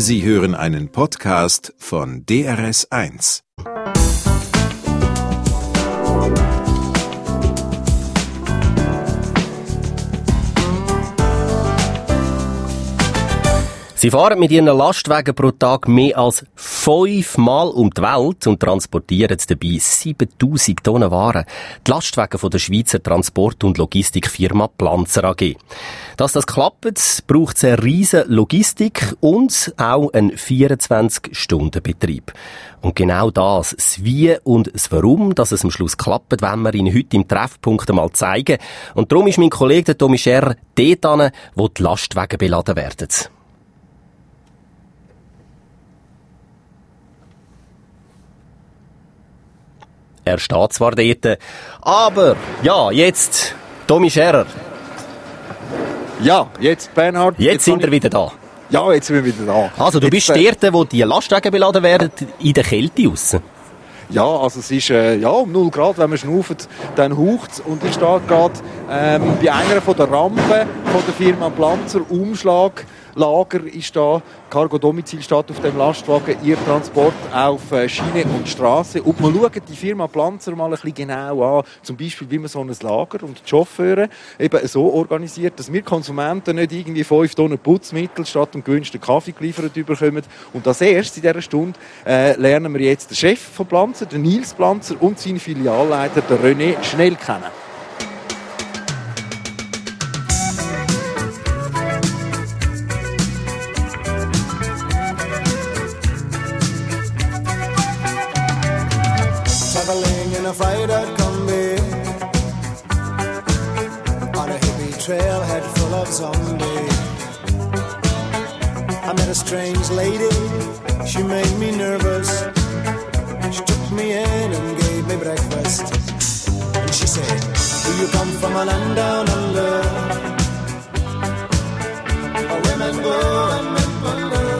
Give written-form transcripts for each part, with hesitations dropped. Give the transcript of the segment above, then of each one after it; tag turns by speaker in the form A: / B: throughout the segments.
A: Sie hören einen Podcast von DRS1.
B: Sie fahren mit ihren Lastwagen pro Tag mehr als 5-mal um die Welt und transportieren dabei 7000 Tonnen Waren. Die Lastwagen von der Schweizer Transport- und Logistikfirma Planzer AG. Dass das klappt, braucht es eine riesige Logistik und auch einen 24-Stunden-Betrieb. Und genau das Wie und das Warum, dass es am Schluss klappt, wollen wir Ihnen heute im Treffpunkt einmal zeigen. Und darum ist mein Kollege Tommy Scherrer dort hin, wo die Lastwagen beladen werden. Er steht zwar dort, aber, ja, jetzt, Tommy Scherrer.
C: Ja, jetzt, Bernhard.
B: Jetzt sind wir wieder da.
C: Ja, jetzt sind wir wieder da.
B: Also, du bist dort, wo die Lastwagen beladen werden, in der Kälte raus.
C: Ja, also es ist um 0 Grad, wenn man schnauft, dann haucht es. Und ich stehe gerade bei einer von der Rampen von der Firma Planzer. Umschlaglager ist da. Cargo-Domizil steht auf dem Lastwagen. Ihr Transport auf Schiene und Straße. Und wir schauen die Firma Planzer mal ein bisschen genau an. Zum Beispiel, wie man so ein Lager und die Chauffeure eben so organisiert, dass wir Konsumenten nicht irgendwie 5 Tonnen Putzmittel statt dem gewünschten Kaffee geliefert bekommen. Und als erstes in dieser Stunde lernen wir jetzt den Chef von Planzer, den Nils Planzer, und seinen Filialleiter, den René Schnell, kennen.
D: Traveling in a freighter combi on a hippie trailhead full of zombies. I met a strange lady, she made me nervous. She took me in and gave me breakfast. And she said, do you come from a land down under? Where women go and men wonder.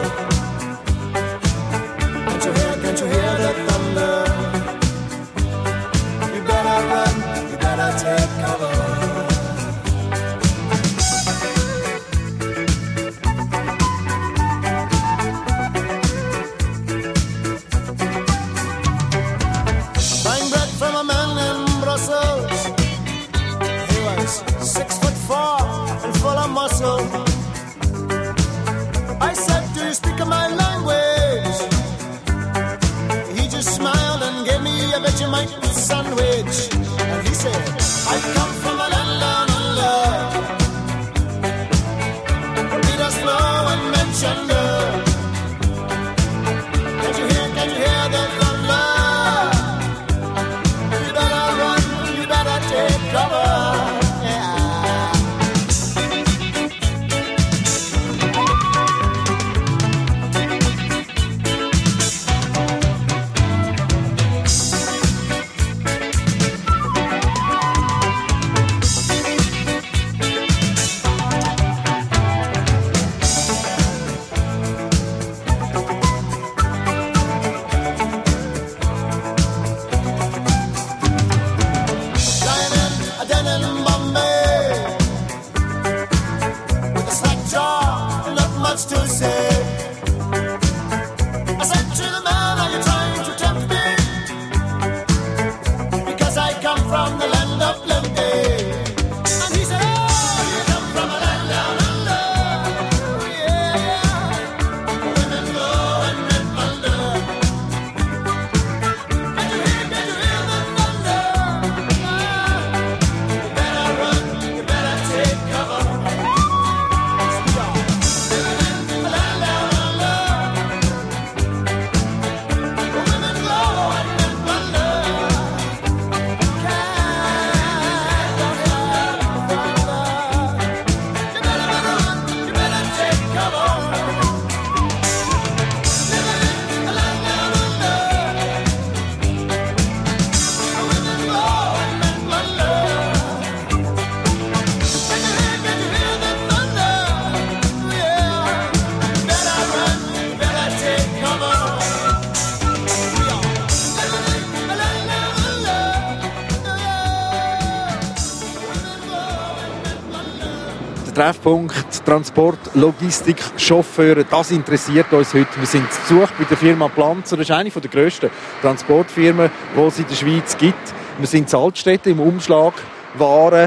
D: Can't you hear the thunder? You better run, you better take cover. He was 6'4" and full of muscle. I said, do you speak my language? He just smiled and gave me a Vegemite sandwich. And he said, I come from a land down under. Beat us slow and mention the. Can you hear the thunder? Take cover, yeah.
C: Treffpunkt Transport, Logistik, Chauffeure, das interessiert uns heute. Wir sind zu Besuch bei der Firma Planzer. Das ist eine der grössten Transportfirmen, die es in der Schweiz gibt. Wir sind in Altstätten im Umschlagwaren,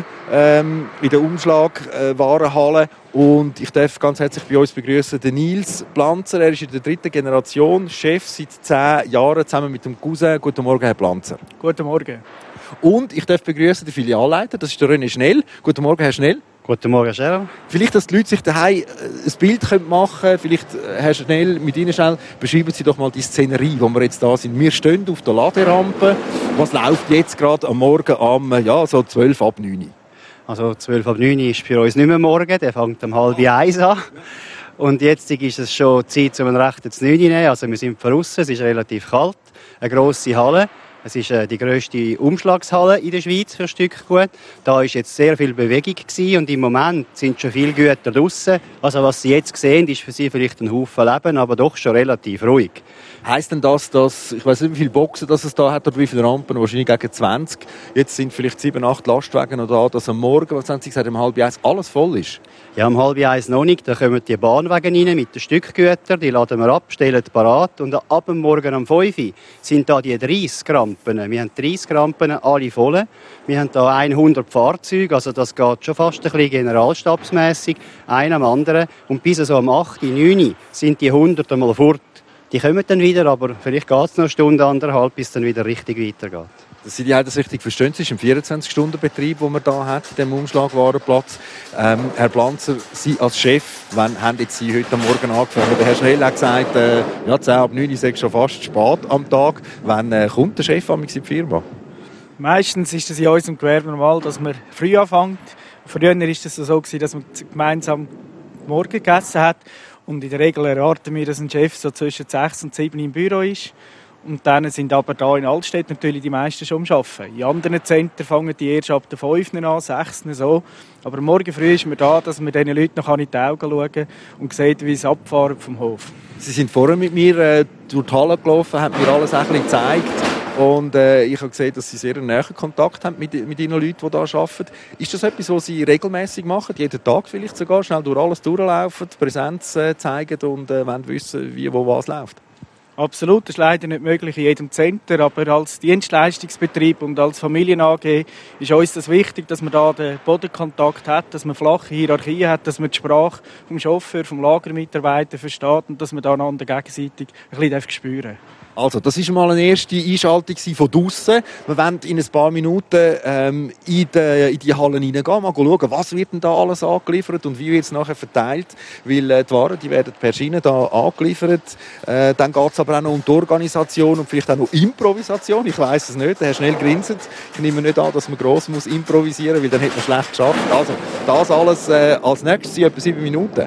C: in der Umschlagwarenhalle. Und ich darf ganz herzlich bei uns begrüßen den Nils Planzer. Er ist in der 3. Generation, Chef seit 10 Jahren, zusammen mit dem Cousin. Guten Morgen, Herr Planzer.
E: Guten Morgen.
C: Und ich darf begrüßen den Filialleiter, das ist der René Schnell. Guten Morgen, Herr Schnell.
F: Guten Morgen, Gerard.
C: Vielleicht, dass die Leute sich daheim ein Bild machen können. Vielleicht, Herr Schnell, mit Ihnen schnell, beschreiben Sie doch mal die Szenerie, wo wir jetzt da sind. Wir stehen auf der Laderampe. Was läuft jetzt gerade am Morgen so 12 ab 9?
F: Also 12 ab 9 ist für uns nicht mehr morgen, der fängt um 12:30 an. Und jetzt ist es schon Zeit, um einen rechten 9 zu nehmen. Also wir sind draussen, es ist relativ kalt, eine grosse Halle. Es ist die grösste Umschlagshalle in der Schweiz für Stückgut. Da war jetzt sehr viel Bewegung gewesen und im Moment sind schon viele Güter draussen. Also was Sie jetzt sehen, ist für Sie vielleicht ein Haufen Leben, aber doch schon relativ ruhig.
C: Heisst denn das, dass, ich weiss nicht, wie viele Boxen das es da hat oder wie viele Rampen, wahrscheinlich gegen 20. Jetzt sind vielleicht 7, 8 Lastwagen noch da, dass am Morgen, was haben Sie gesagt, um 12:30 alles voll ist?
F: Ja, um 12:30 noch nicht. Da kommen die Bahnwagen rein mit den Stückgütern, die laden wir ab, stellen parat und ab dem Morgen um 5 Uhr sind da die 30 Rampen. Wir haben 30 Rampen, alle voll. Wir haben da 100 Fahrzeuge, also das geht schon fast ein bisschen generalstabsmässig, einer am anderen. Und bis so um 8, 9 sind die 100 einmal fort. Die kommen dann wieder, aber vielleicht geht es noch eine Stunde, 1,5, bis es dann wieder richtig weitergeht.
C: Dass Sie das richtig verstehen, es ist ein 24-Stunden-Betrieb, den man hier hat, in diesem Umschlagwarenplatz. Herr Planzer, Sie als Chef, wann haben jetzt Sie heute Morgen angefangen? Der Herr Schnell hat gesagt, 10 ab 9 ist schon fast spät am Tag. Wann kommt der Chef in die Firma?
E: Meistens ist es in unserem Gewerbe normal, dass man früh anfängt. Früher war es so, dass man gemeinsam Morgen gegessen hat. Und in der Regel erwarten wir, dass ein Chef so zwischen 6 und 7 im Büro ist. Und dann sind aber hier in Altstädt natürlich die meisten schon am Arbeiten. In anderen Zentren fangen die erst ab der 5 an, 6 so. Aber morgen früh ist man da, dass man diesen Leuten noch in die Augen schauen kann und sieht, wie sie abfahren vom Hof.
C: Sie sind vorher mit mir durch die Halle gelaufen, haben mir alles ein bisschen gezeigt. Und ich habe gesehen, dass Sie sehr einen näheren Kontakt haben mit Ihren Leuten, die hier arbeiten. Ist das etwas, was Sie regelmäßig machen? Jeden Tag vielleicht sogar? Schnell durch alles durchlaufen, Präsenz zeigen und wollen wissen, wie, wo, was läuft?
E: Absolut, das ist leider nicht möglich in jedem Zentrum, aber als Dienstleistungsbetrieb und als Familien-AG ist uns das wichtig, dass man da den Bodenkontakt hat, dass man flache Hierarchien hat, dass man die Sprache vom Chauffeur, vom Lagermitarbeiter versteht und dass man da einander gegenseitig ein bisschen spüren darf.
C: Also, das war mal eine erste Einschaltung von draussen. Wir wollen in ein paar Minuten in die Hallen hineingehen, mal schauen, was wird denn da alles angeliefert und wie wird es nachher verteilt. Weil die Waren, die werden per Schiene da angeliefert. Dann geht es aber auch noch um die Organisation und vielleicht auch noch Improvisation. Ich weiss es nicht. Der Herr Schnell grinst. Ich nehme nicht an, dass man gross muss improvisieren muss, weil dann hätte man schlecht geschafft. Also, das alles als nächstes in etwa 7 Minuten.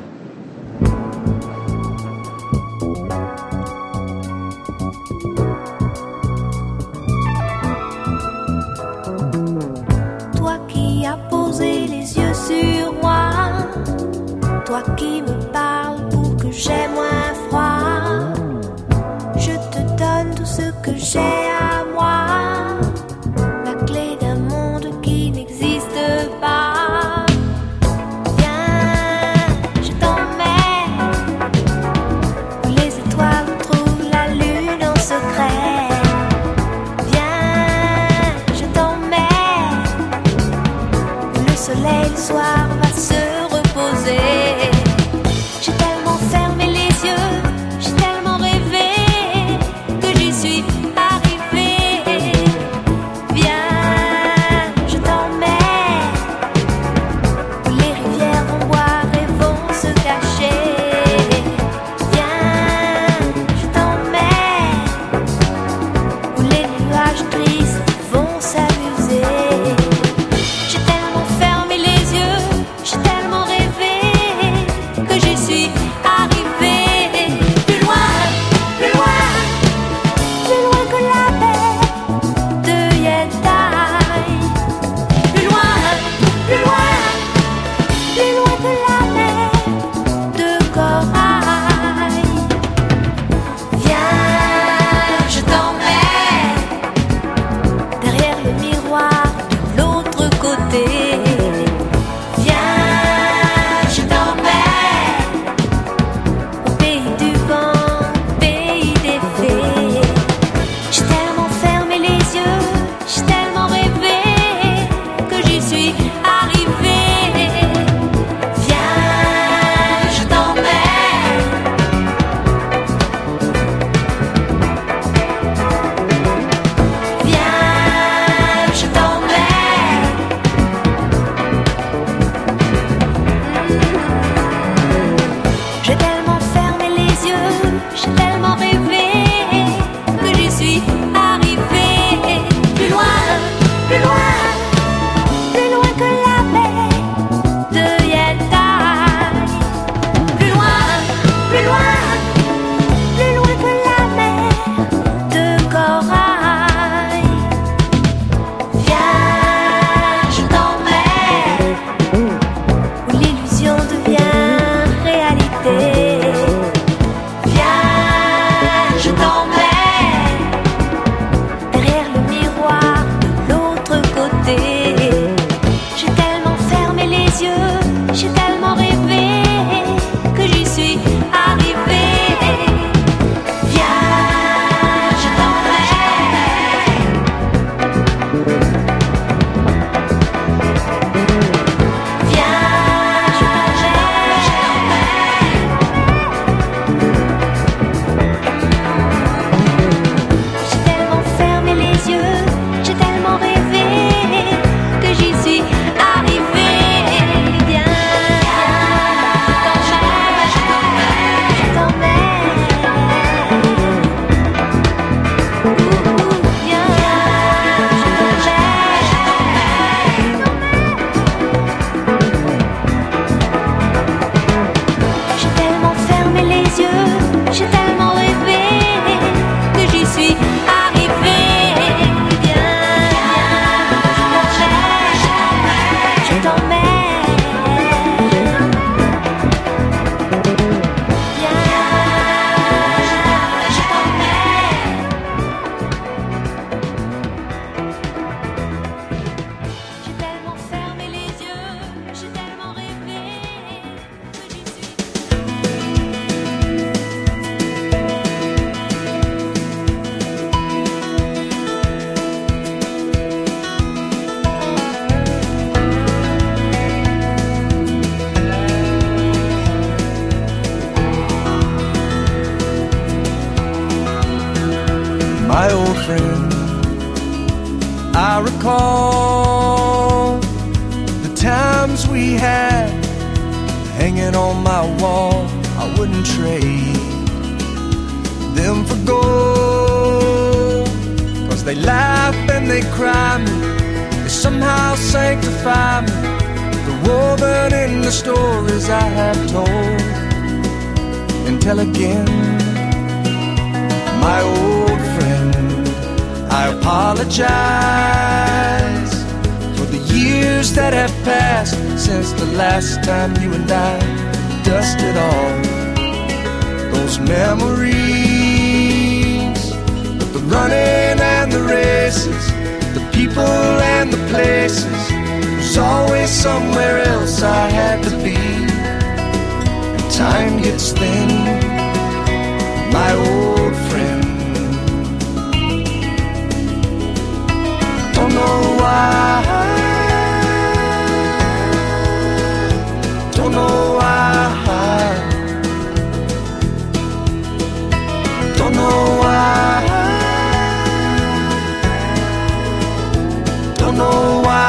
G: Toi qui me parles pour que j'aie moins froid, je te donne tout ce que j'ai à moi, la clé d'un monde qui n'existe pas. Viens, je t'emmène, où les étoiles trouvent la lune en secret. Viens, je t'emmène, où le soleil le soir va se reposer. J'ai tellement fermé les yeux, j'ai tellement rêvé que j'y suis arrivée. Plus loin, plus loin, plus loin que la baie de Yeltaï. Plus loin, plus loin, plus loin que la mer de corail. Viens, je t'emmène où l'illusion devient réalité. Viens, je t'emmène derrière le miroir de l'autre côté. J'ai tellement fermé les yeux, j'ai tellement rêvé que j'y suis arrivée. Viens, je t'emmène. Viens, je t'emmène. J'ai tellement fermé les yeux, j'ai tellement rêvé que j'y suis arrivée. Viens, je t'emmène. Viens, je t'emmène. J'ai tellement fermé les yeux, j'ai tellement rêvé que j'y suis arrivée. Viens, je t'emmène. Viens, je t'emmène. J'ai tellement fermé les yeux, j'ai tellement rêvé que j'y suis.
D: My old friend, I recall the times we had hanging on my wall. I wouldn't trade them for gold, 'cause they laugh and they cry me, they somehow sanctify me. They're woven in the stories I have told and tell again. My old friend, I apologize for the years that have passed since the last time you and I dusted off those memories of the running and the races, the people and the places. There's always somewhere else I had to be, and time gets thin. My old friend, don't know why, don't know why, don't know why, don't know why.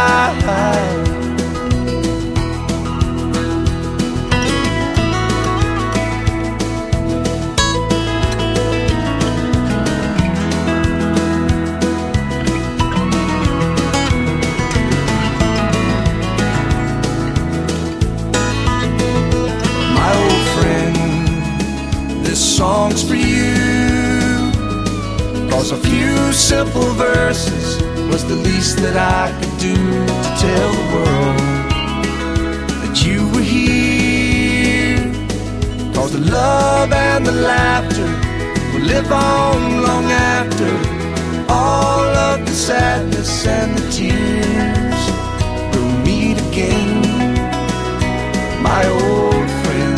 D: Songs for you, 'cause a few simple verses was the least that I could do to tell the world that you were here. 'Cause the love and the laughter will live on long after all of the sadness and the tears will meet again. My old friend,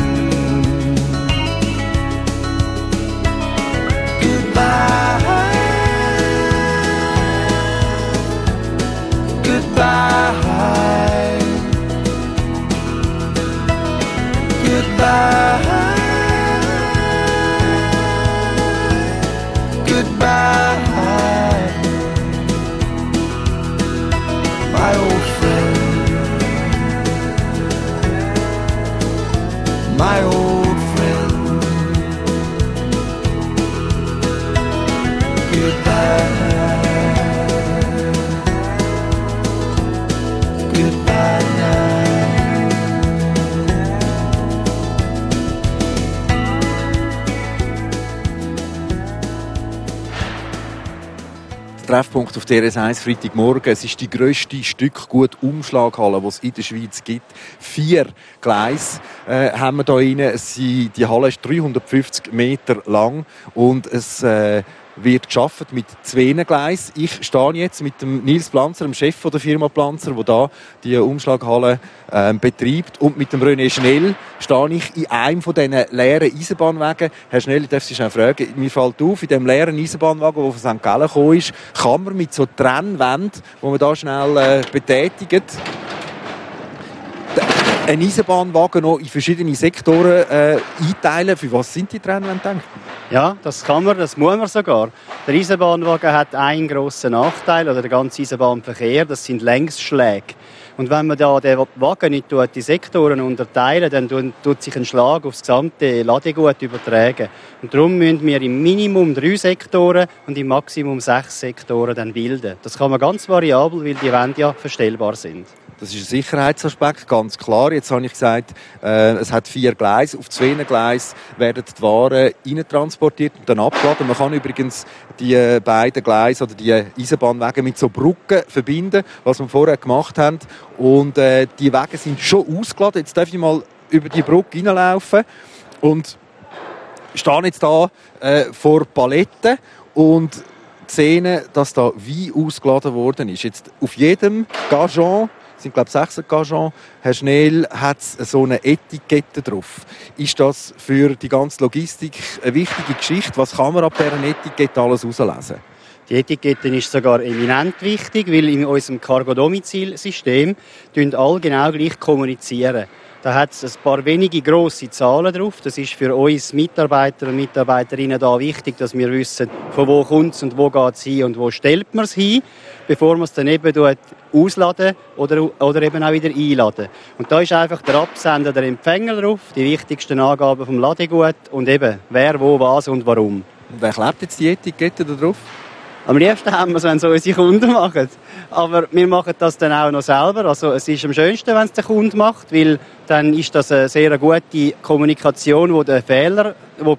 D: goodbye, goodbye, goodbye, my old friend, my old friend.
C: Treffpunkt auf DRS1 Freitagmorgen. Es ist die grösste Stückgut-Umschlaghalle, die es in der Schweiz gibt. 4 Gleise haben wir hier rein. Die Halle ist 350 Meter lang und es wird geschafft mit 2 Gleisen. Ich stehe jetzt mit dem Nils Planzer, dem Chef der Firma Planzer, der da die Umschlaghalle betreibt, und mit dem René Schnell stehe ich in einem von diesen leeren Eisenbahnwagen. Herr Schnell, ich darf Sie schnell fragen, mir fällt auf, in diesem leeren Eisenbahnwagen, der von St. Gallen gekommen ist, kann man mit so Trennwänden, die man da schnell betätigt, einen Eisenbahnwagen noch in verschiedene Sektoren einteilen. Für was sind die Trennwände gedacht?
F: Ja, das kann man, das muss man sogar. Der Eisenbahnwagen hat einen grossen Nachteil, oder der ganze Eisenbahnverkehr, das sind Längsschläge. Und wenn man da den Wagen nicht die Sektoren unterteilen, dann tut sich ein Schlag auf das gesamte Ladegut übertragen. Und darum müssen wir im Minimum 3 Sektoren und im Maximum 6 Sektoren dann bilden. Das kann man ganz variabel, weil die Wände ja verstellbar sind.
C: Das ist ein Sicherheitsaspekt, ganz klar. Jetzt habe ich gesagt, es hat 4 Gleise. Auf 2 Gleisen werden die Waren reintransportiert und dann abgeladen. Man kann übrigens die beiden Gleise oder die Eisenbahnwege mit so Brücken verbinden, was wir vorher gemacht haben. Und die Wege sind schon ausgeladen. Jetzt darf ich mal über die Brücke reinlaufen und stehe jetzt da vor Paletten und sehe, dass da Wein ausgeladen worden ist. Jetzt auf jedem Gajon, es sind glaube ich 6 Gajon, Herr Schnell, hat so eine Etikette drauf. Ist das für die ganze Logistik eine wichtige Geschichte? Was kann man ab dieser Etikette alles herauslesen?
F: Die Etikette ist sogar eminent wichtig, weil in unserem Cargo-Domizil-System alle genau gleich kommunizieren. Da hat es ein paar wenige grosse Zahlen drauf. Das ist für uns Mitarbeiter und Mitarbeiterinnen da wichtig, dass wir wissen, von wo kommt es und wo geht es hin und wo stellt man es hin, bevor man es dann eben ausladen oder eben auch wieder einladen. Und da ist einfach der Absender, der Empfänger drauf, die wichtigsten Angaben vom Ladegut und eben wer, wo, was und warum.
C: Und wer klebt jetzt die Etikette da drauf?
F: Am liebsten haben wir es, wenn es unsere Kunden machen. Aber wir machen das dann auch noch selber. Also es ist am schönsten, wenn es der Kunde macht, weil dann ist das eine sehr gute Kommunikation, die die Fehler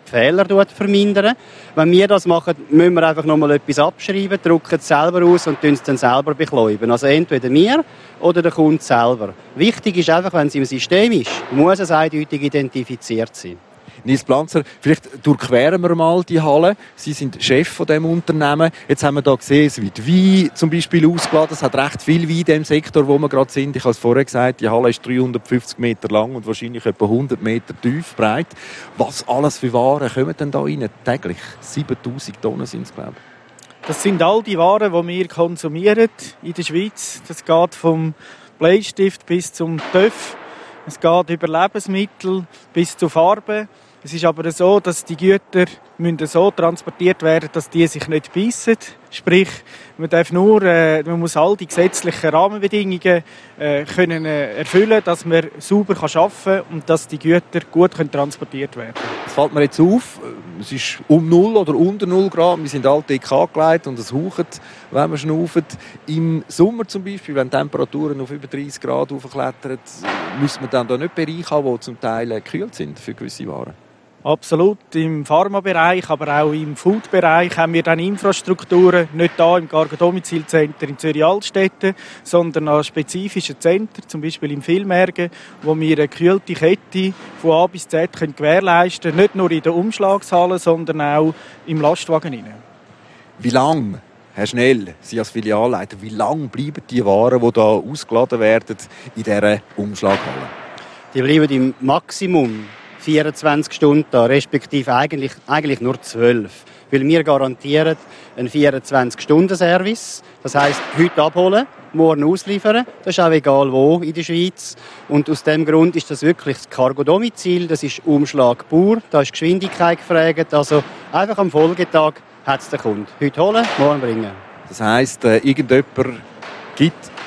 F: vermindern. Wenn wir das machen, müssen wir einfach noch mal etwas abschreiben, drucken es selber aus und es dann selber bekleuben. Also entweder wir oder der Kunde selber. Wichtig ist einfach, wenn es im System ist, muss es eindeutig identifiziert sein.
C: Nils Planzer, vielleicht durchqueren wir mal die Halle. Sie sind Chef von diesem Unternehmen. Jetzt haben wir hier gesehen, es wird Wein zum Beispiel ausgeladen. Es hat recht viel Wein in dem Sektor, wo wir gerade sind. Ich habe es vorher gesagt, die Halle ist 350 Meter lang und wahrscheinlich etwa 100 Meter tief breit. Was alles für Waren kommen denn da rein täglich? 7000 Tonnen sind es, glaube ich.
E: Das sind all die Waren, die wir konsumieren in der Schweiz. Das geht vom Bleistift bis zum TÜV. Es geht über Lebensmittel bis zu Farben. Es ist aber so, dass die Güter müssen so transportiert werden, dass die sich nicht beißen. Sprich, man muss all die gesetzlichen Rahmenbedingungen können erfüllen, dass man sauber arbeiten kann und dass die Güter gut transportiert werden können.
C: Es fällt mir jetzt auf, es ist um 0 oder unter 0 Grad. Wir sind alle dick angelegt und es haucht, wenn man schnauft. Im Sommer zum Beispiel, wenn die Temperaturen auf über 30 Grad hochklettern, müssen wir dann da nicht Bereiche haben, die zum Teil gekühlt sind für gewisse Waren.
E: Absolut. Im Pharmabereich, aber auch im Foodbereich haben wir dann Infrastrukturen, nicht hier im Cargo-Domizil-Center in Zürich-Altstetten, sondern an spezifischen Zentren, zum Beispiel im Villmergen, wo wir eine gekühlte Kette von A bis Z gewährleisten können, nicht nur in der Umschlagshalle, sondern auch im Lastwagen hinein.
C: Wie lange, Herr Schnell, Sie als Filialleiter, wie lange bleiben die Waren, die hier ausgeladen werden, in dieser Umschlaghalle?
F: Die bleiben im Maximum 24 Stunden da, respektive eigentlich nur 12. Weil wir garantieren einen 24-Stunden-Service. Das heisst, heute abholen, morgen ausliefern. Das ist auch egal wo in der Schweiz. Und aus diesem Grund ist das wirklich das Cargo-Domizil. Das ist Umschlag pur. Da ist Geschwindigkeit gefragt. Also einfach am Folgetag hat es der Kunde. Heute holen, morgen bringen.
C: Das heisst, irgendjemand gibt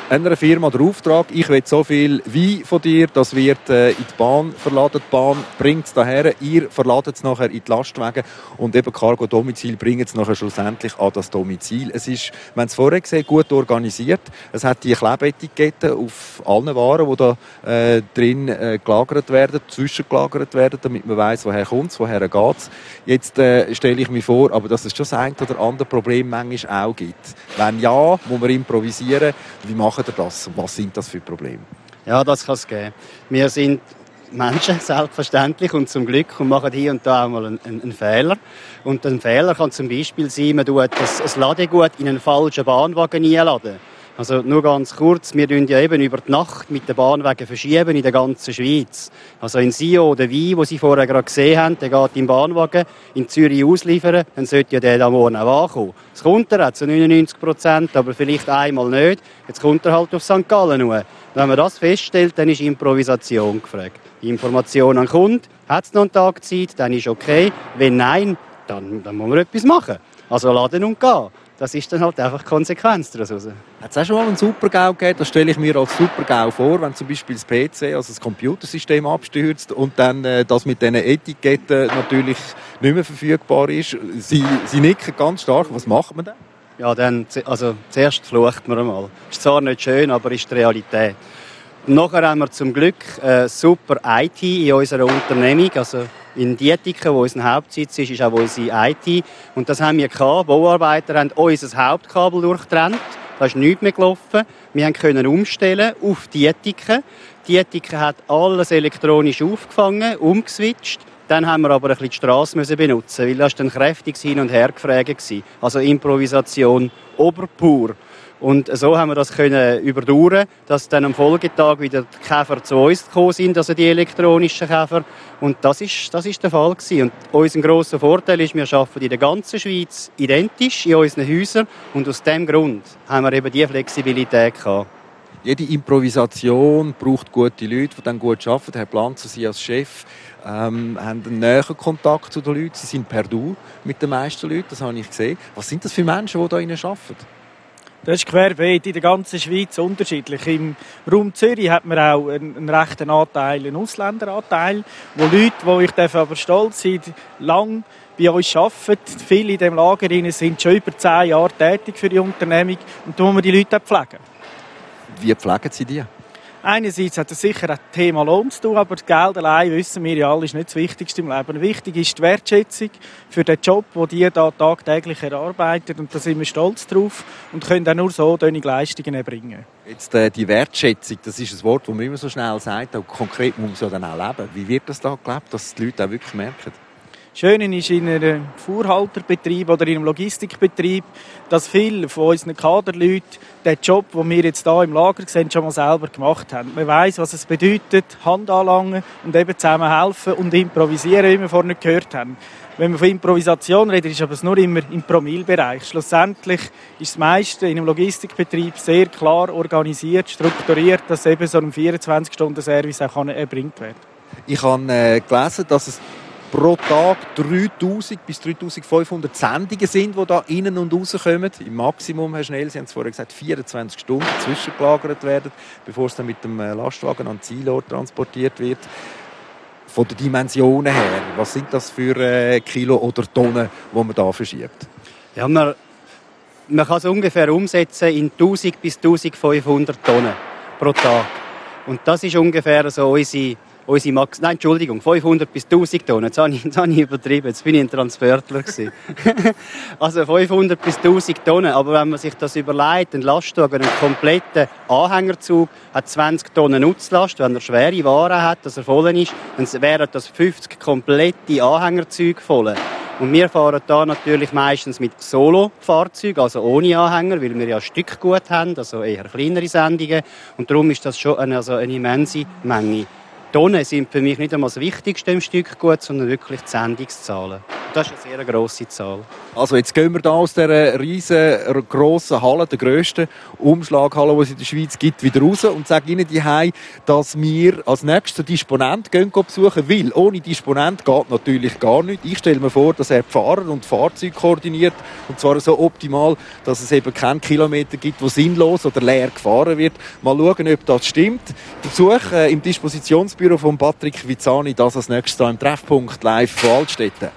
C: einer Firma den Auftrag, ich will so viel Wein von dir, das wird in die Bahn verladen, die Bahn bringt es daher, ihr verladet es nachher in die Lastwagen und eben Cargo Domizil bringt es nachher schlussendlich an das Domizil. Es ist, wir haben es vorher gesehen, gut organisiert. Es hat die Klebeetiketten auf allen Waren, die da drin gelagert werden, zwischengelagert werden, damit man weiss, woher kommt es, woher geht es. Jetzt stelle ich mir vor, aber dass es schon das ein oder andere Problem manchmal auch gibt. Wenn ja, muss man improvisieren. Wie macht ihr das? Was sind das für Probleme?
F: Ja, das kann es geben. Wir sind Menschen, selbstverständlich, und zum Glück, und machen hier und da auch mal einen Fehler. Und ein Fehler kann zum Beispiel sein, man tut ein Ladegut in einen falschen Bahnwagen einladen. Also nur ganz kurz, wir tun ja eben über die Nacht mit den Bahnwagen verschieben in der ganzen Schweiz. Also in Sion oder Wien, wo Sie vorher gerade gesehen haben, der geht im Bahnwagen in Zürich ausliefern, dann sollte ja der da morgen auch ankommen. Es kommt er zu 99%, aber vielleicht einmal nicht. Jetzt kommt er halt auf St. Gallen nur. Wenn man das feststellt, dann ist Improvisation gefragt. Information an den Kunden, hat es noch einen Tag Zeit, dann ist okay. Wenn nein, dann muss man etwas machen. Also laden und gehen. Das ist dann halt einfach die Konsequenz daraus.
C: Hat es auch schon mal einen Super-GAU gegeben? Das stelle ich mir als Super-GAU vor, wenn zum Beispiel das PC, also das Computersystem abstürzt und dann das mit diesen Etiketten natürlich nicht mehr verfügbar ist. Sie nicken ganz stark. Was macht man dann?
F: Ja, dann, also zuerst flucht man einmal. Ist zwar nicht schön, aber ist die Realität. Und nachher haben wir zum Glück super IT in unserer Unternehmung. Also in Dietiken, wo unser Hauptsitz ist auch unsere IT. Und das haben wir gehabt. Bauarbeiter haben unser Hauptkabel durchtrennt. Da ist nichts mehr gelaufen. Wir können umstellen auf Dietiken. Dietiken hat alles elektronisch aufgefangen, umgeswitcht. Dann haben wir aber ein bisschen die Strasse benutzen, weil das dann kräftiges Hin- und Hergefräge war. Also Improvisation oberpur. Und so haben wir das können überdauern, dass dann am Folgetag wieder die Käfer zu uns gekommen sind, also die elektronischen Käfer. Und das ist der Fall gewesen. Und unser grosser Vorteil ist, wir arbeiten in der ganzen Schweiz identisch in unseren Häusern. Und aus diesem Grund haben wir eben diese Flexibilität gehabt.
C: Jede Improvisation braucht gute Leute, die dann gut arbeiten. Herr Planzer, Sie als Chef, haben einen näheren Kontakt zu den Leuten. Sie sind per Du mit den meisten Leuten, das habe ich gesehen. Was sind das für Menschen, die da innen arbeiten?
E: Das ist querbeet in der ganzen Schweiz unterschiedlich. Im Raum Zürich hat man auch einen rechten Anteil, einen Ausländeranteil, wo Leute, wo ich aber stolz sein, lang bei uns arbeiten. Viele in diesem Lager sind schon über 10 Jahre tätig für die Unternehmung und da muss man die Leute auch pflegen.
C: Wie pflegen Sie die?
E: Einerseits hat es sicher ein Thema Lohn zu tun, aber das Geld allein, wissen wir ja alle, ist nicht das Wichtigste im Leben. Wichtig ist die Wertschätzung für den Job, den die da tagtäglich erarbeiten. Und da sind wir stolz drauf und können dann nur so diese Leistungen erbringen.
C: Jetzt die Wertschätzung, das ist ein Wort, das man immer so schnell sagt, aber konkret muss man es ja dann auch leben. Wie wird das da gelebt, dass die Leute auch wirklich merken?
E: Das Schöne ist in einem Fuhrhalterbetrieb oder in einem Logistikbetrieb, dass viele von unseren Kaderleuten den Job, den wir jetzt hier im Lager sehen, schon mal selber gemacht haben. Man weiss, was es bedeutet, Hand anlangen und eben zusammen helfen und improvisieren, wie wir vorhin gehört haben. Wenn wir von Improvisation reden, ist aber es nur immer im Promillebereich. Schlussendlich ist das meiste in einem Logistikbetrieb sehr klar organisiert, strukturiert, dass eben so ein 24-Stunden-Service auch erbracht werden kann.
C: Ich habe gelesen, dass es pro Tag 3000 bis 3500 Sendungen sind, die da innen und rauskommen. Im Maximum, Herr Schnell, Sie haben es vorher gesagt, 24 Stunden zwischengelagert werden, bevor es dann mit dem Lastwagen an den Zielort transportiert wird. Von den Dimensionen her, was sind das für Kilo oder Tonnen, die man da verschiebt?
F: Ja, man kann es ungefähr umsetzen in 1000 bis 1500 Tonnen pro Tag. Und das ist ungefähr so unsere 500 bis 1000 Tonnen. Jetzt habe ich übertrieben. Jetzt bin ich ein Transportler gewesen. Also 500 bis 1000 Tonnen. Aber wenn man sich das überlegt, ein Lastwagen, einen kompletten Anhängerzug hat 20 Tonnen Nutzlast. Wenn er schwere Waren hat, dass er voll ist, dann wären das 50 komplette Anhängerzüge voll. Und wir fahren da natürlich meistens mit Solo-Fahrzeugen, also ohne Anhänger, weil wir ja Stückgut haben, also eher kleinere Sendungen. Und darum ist das schon eine immense Menge. Tonnen sind für mich nicht einmal das Wichtigste im Stückgut, sondern wirklich die Sendungszahlen. Das ist eine sehr grosse Zahl.
C: Also jetzt gehen wir da aus dieser riesengroßen Halle, der grössten Umschlaghalle, die es in der Schweiz gibt, wieder raus und sagen Ihnen die Hause, dass wir als nächstes den Disponent besuchen, weil ohne Disponent geht natürlich gar nichts. Ich stelle mir vor, dass er Fahrer und Fahrzeug koordiniert und zwar so optimal, dass es eben keinen Kilometer gibt, wo sinnlos oder leer gefahren wird. Mal schauen, ob das stimmt. Der Besuch im Dispositionsbüro von Patrick Vizani, das als nächstes hier im Treffpunkt live von Altstetten.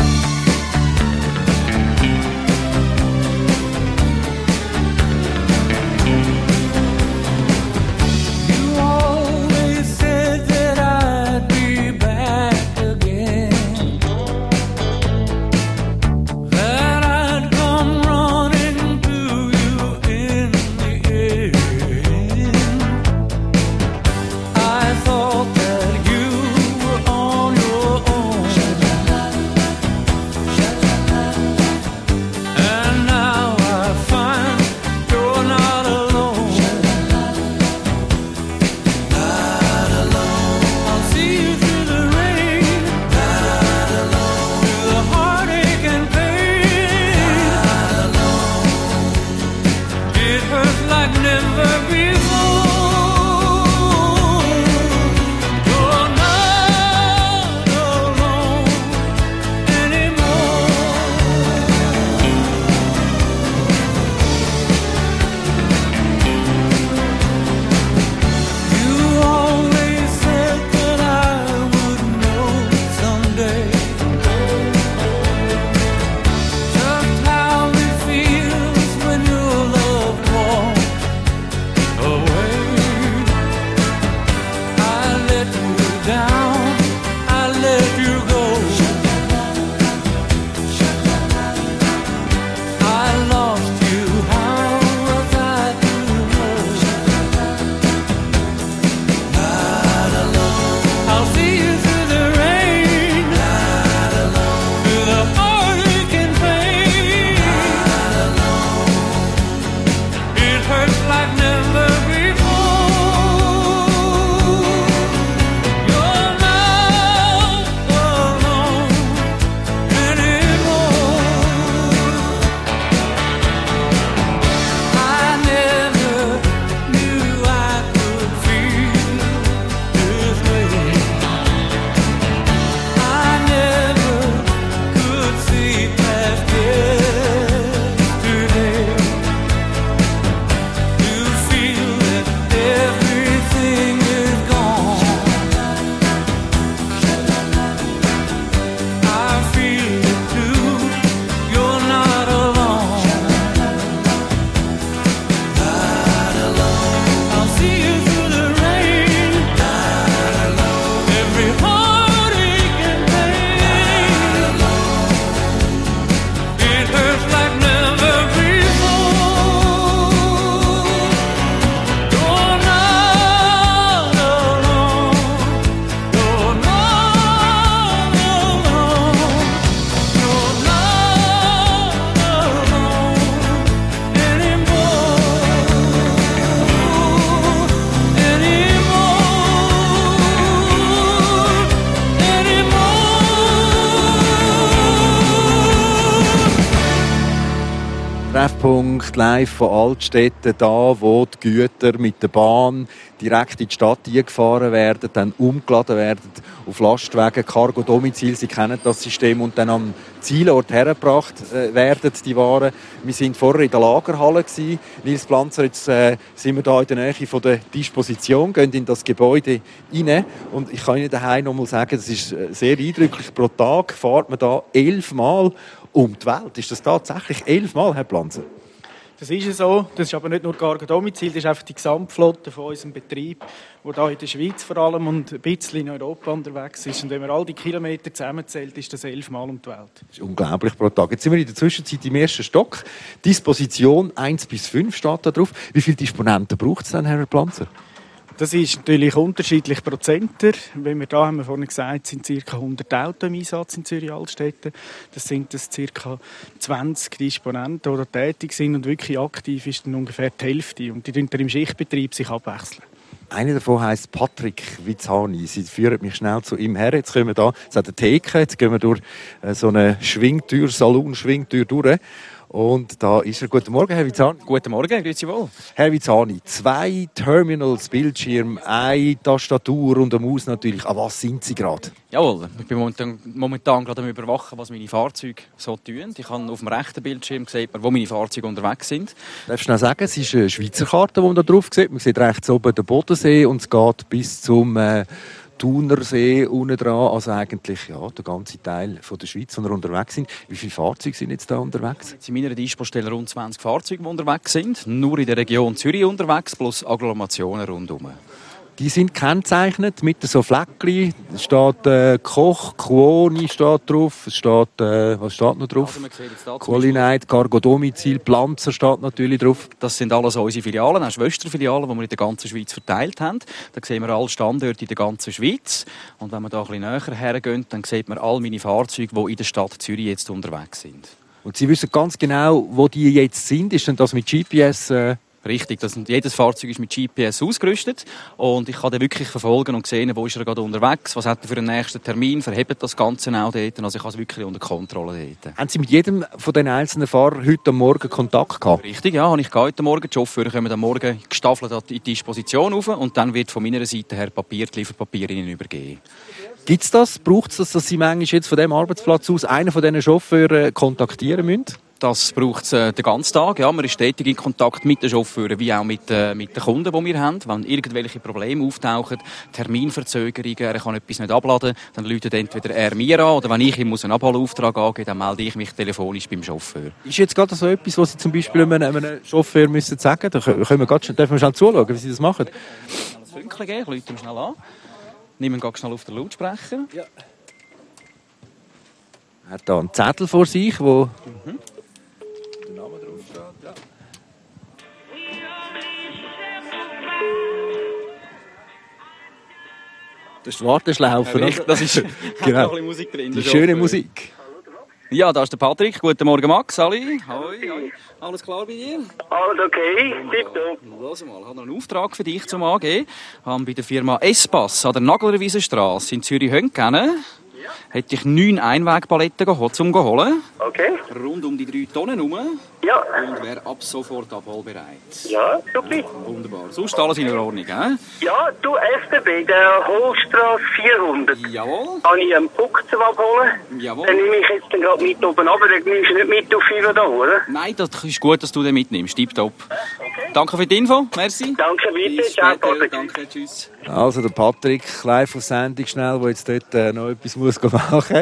C: Treffpunkt live von Altstetten, da wo die Güter mit der Bahn direkt in die Stadt eingefahren werden, dann umgeladen werden auf Lastwagen, Cargo-Domizil, Sie kennen das System, und dann am Zielort hergebracht werden, die Waren. Wir waren vorher in der Lagerhalle gewesen. Nils Planzer, jetzt sind wir hier in der Nähe von der Disposition, gehen in das Gebäude rein und ich kann Ihnen daheim noch mal sagen, das ist sehr eindrücklich. Pro Tag fährt man da 11 Mal um die Welt. Ist das tatsächlich 11 Mal, Herr Planzer?
E: Das ist so. Das ist aber nicht nur Cargo-Domizil, das ist einfach die Gesamtflotte von unserem Betrieb, der hier in der Schweiz vor allem und ein bisschen in Europa unterwegs ist. Und wenn man all die Kilometer zusammenzählt, ist das 11 Mal um die Welt. Das ist
C: unglaublich pro Tag. Jetzt sind wir in der Zwischenzeit im ersten Stock. Disposition 1 bis 5 steht da drauf. Wie viele Disponenten braucht es denn, Herr Planzer?
E: Das ist natürlich unterschiedlich Prozenter. Wenn wir da, haben wir vorhin gesagt, sind ca. 100 Autos im Einsatz in Zürich-Altstetten. Das sind ca. 20 Disponenten, die da tätig sind, und wirklich aktiv ist dann ungefähr die Hälfte. Und die tun dann im Schichtbetrieb sich abwechseln.
C: Einer davon heisst Patrick Vizani. Sie führen mich schnell zu ihm her. Jetzt kommen wir da, es hat eine Theke, jetzt gehen wir durch so eine Schwingtür, Salon-Schwingtür durch. Und da ist er. Guten Morgen, Herr Vizani.
H: Guten Morgen, grüezi wohl.
C: Herr Vizani, 2 Terminals, Bildschirm, eine Tastatur und eine Maus natürlich. An was sind Sie gerade?
H: Jawohl, ich bin momentan gerade am Überwachen, was meine Fahrzeuge so tun. Ich habe auf dem rechten Bildschirm gesehen, wo meine Fahrzeuge unterwegs sind.
C: Darfst du schnell sagen, es ist eine Schweizer Karte, die man da drauf sieht. Man sieht rechts oben den Bodensee und es geht bis zum Thunersee unten dran. Also eigentlich ja, der ganze Teil von der Schweiz, wo wir unterwegs sind. Wie viele Fahrzeuge sind jetzt da unterwegs?
H: Jetzt in meiner Dispostelle rund 20 Fahrzeuge, die unterwegs sind. Nur in der Region Zürich unterwegs, plus Agglomerationen rundherum.
C: Die sind gekennzeichnet mit so Fleckchen. Es steht Koch, Kuoni steht drauf. Es steht, was steht noch drauf?
H: Also
C: Qualinite, Cargo Domizil, Planzer steht natürlich drauf.
H: Das sind alles unsere Filialen, auch Schwesterfilialen, die wir in der ganzen Schweiz verteilt haben. Da sehen wir alle Standorte in der ganzen Schweiz. Und wenn wir da ein bisschen näher hergehen, dann sieht man all meine Fahrzeuge, die in der Stadt Zürich jetzt unterwegs sind.
C: Und Sie wissen ganz genau, wo die jetzt sind. Ist denn das mit GPS?
H: Richtig, jedes Fahrzeug ist mit GPS ausgerüstet und ich kann dann wirklich verfolgen und sehen, wo ist er gerade unterwegs, was hat er für einen nächsten Termin, verhebt das Ganze auch dort, also ich habe es wirklich unter Kontrolle dort.
C: Haben Sie mit jedem von den einzelnen Fahrern heute Morgen Kontakt gehabt?
H: Richtig, ja, habe ich heute Morgen. Die Chauffeure kommen am Morgen gestaffelt in die Disposition rauf und dann wird von meiner Seite her die Lieferpapiere ihnen übergeben.
C: Gibt es das? Braucht es das, dass Sie manchmal jetzt von diesem Arbeitsplatz aus einen von diesen Chauffeuren kontaktieren müssen?
H: Das braucht es den ganzen Tag. Ja, man ist stetig in Kontakt mit den Chauffeuren, wie auch mit den Kunden, die wir haben. Wenn irgendwelche Probleme auftauchen, Terminverzögerungen, er kann etwas nicht abladen, dann läutet entweder er mir an oder wenn ich ihm einen Abholauftrag angeben, dann melde ich mich telefonisch beim Chauffeur.
C: Ist jetzt gerade so etwas, was Sie zum Beispiel einem Chauffeur müssen sagen müssen? Da dürfen wir schnell zuschauen, wie Sie das machen.
H: Ich kann ein Fünkchen geben, ich rufe ihn schnell an. Nimm ihn schnell auf den Lautsprecher. Ja.
C: Er hat hier einen Zettel vor sich, wo der Name drauf steht. Ja. Das ist die Warteschlaufe.
H: Ja, das ist
C: genau.
H: Noch ein bisschen Musik drin.
C: Die schöne Musik.
H: Ja, da ist der Patrick. Guten Morgen, Max. Hoi. Hoi. Alles klar bei dir?
I: Alles okay, tipptopp.
H: Lass mal, ich habe einen Auftrag für dich zum Angehen. Wir haben bei der Firma Espace an der Naglerwiesenstrasse in Zürich-Höng kennen. Hätte ich 9 Einwegpaletten geholt, zum holen.
I: Okay.
H: Rund um die 3 Tonnen herum.
I: Ja.
H: Und wäre ab sofort abholbereit.
I: Ja, super.
H: Wunderbar. Sonst alles in Ordnung, hä?
I: Ja, du FDB, der Holstrasse 400.
H: Jawohl.
I: Kann ich einen Puck zum Abholen?
H: Jawohl.
I: Dann nehme ich jetzt gerade mit oben runter, dann nimmst du nicht mit auf 4 da, oder?
H: Nein, das ist gut, dass du den mitnimmst. Tipptopp. Okay. Danke für die Info. Merci.
I: Danke, bitte.
H: Bis
I: Ciao,
H: später.
I: Patrick.
H: Danke, tschüss.
C: Also der Patrick, live auf Sendung schnell, der jetzt dort noch etwas machen muss.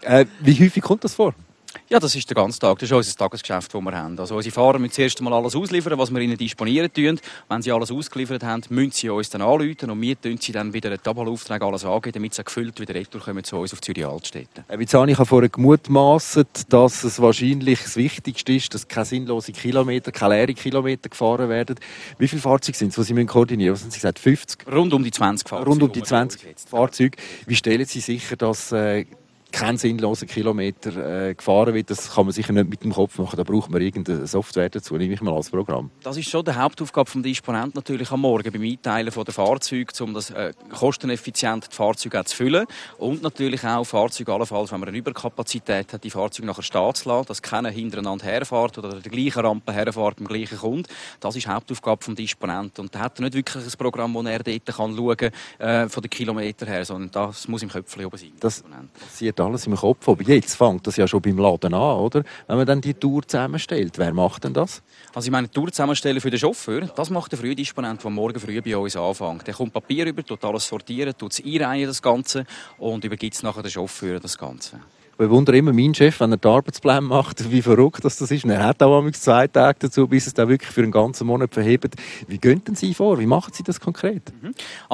C: Wie häufig kommt das vor?
H: Ja, das ist der ganze Tag. Das ist unser Tagesgeschäft, das wir haben. Also unsere Fahrer müssen zuerst einmal alles ausliefern, was wir ihnen disponieren tun. Wenn sie alles ausgeliefert haben, müssen sie uns dann anrufen und wir tun sie dann wieder einen Abholauftrag alles angeben, damit sie gefüllt wieder retour kommen zu uns auf Zürich Altstädte. Vizani,
C: ich habe vorher gemutmaßt, dass es wahrscheinlich das Wichtigste ist, dass keine sinnlosen Kilometer, keine leeren Kilometer gefahren werden. Wie viele Fahrzeuge sind es, die Sie koordinieren müssen? Was haben Sie gesagt, 50?
H: Rund um die 20 Fahrzeuge.
C: Rund um die 20 Fahrzeuge. Wie stellen Sie sicher, dass kein sinnloser Kilometer gefahren wird? Das kann man sicher nicht mit dem Kopf machen. Da braucht man irgendeine Software dazu, nehme ich mal als Programm.
H: Das ist schon die Hauptaufgabe des Disponenten natürlich am Morgen beim Einteilen der Fahrzeuge, um das kosteneffizient die Fahrzeuge zu füllen und natürlich auch Fahrzeuge allenfalls, wenn man eine Überkapazität hat, die Fahrzeuge nachher stehen zu lassen, dass keiner hintereinander herfährt oder der gleichen Rampe herfährt beim gleichen Kunden. Das ist die Hauptaufgabe des Disponenten. Und da hat er nicht wirklich ein Programm, wo er dort schauen kann, von den Kilometern her, sondern das muss im Köpfchen oben sein.
C: Das passiert alles im Kopf. Aber jetzt fängt das ja schon beim Laden an, oder? Wenn man dann die Tour zusammenstellt. Wer macht denn das?
H: Also ich meine, die Tour zusammenstellen für den Chauffeur, das macht der Frühdisponent, der morgen früh bei uns anfängt. Der kommt Papier über, tut alles sortieren, tut es einreihen, das Ganze, und übergibt es nachher den Chauffeur, das Ganze.
C: Ich wundere immer meinen Chef, wenn er die Arbeitspläne macht, wie verrückt das ist. Und er hat auch 2 Tage dazu, bis es dann wirklich für einen ganzen Monat verhebt. Wie gehen denn Sie vor? Wie machen Sie das konkret?
H: Also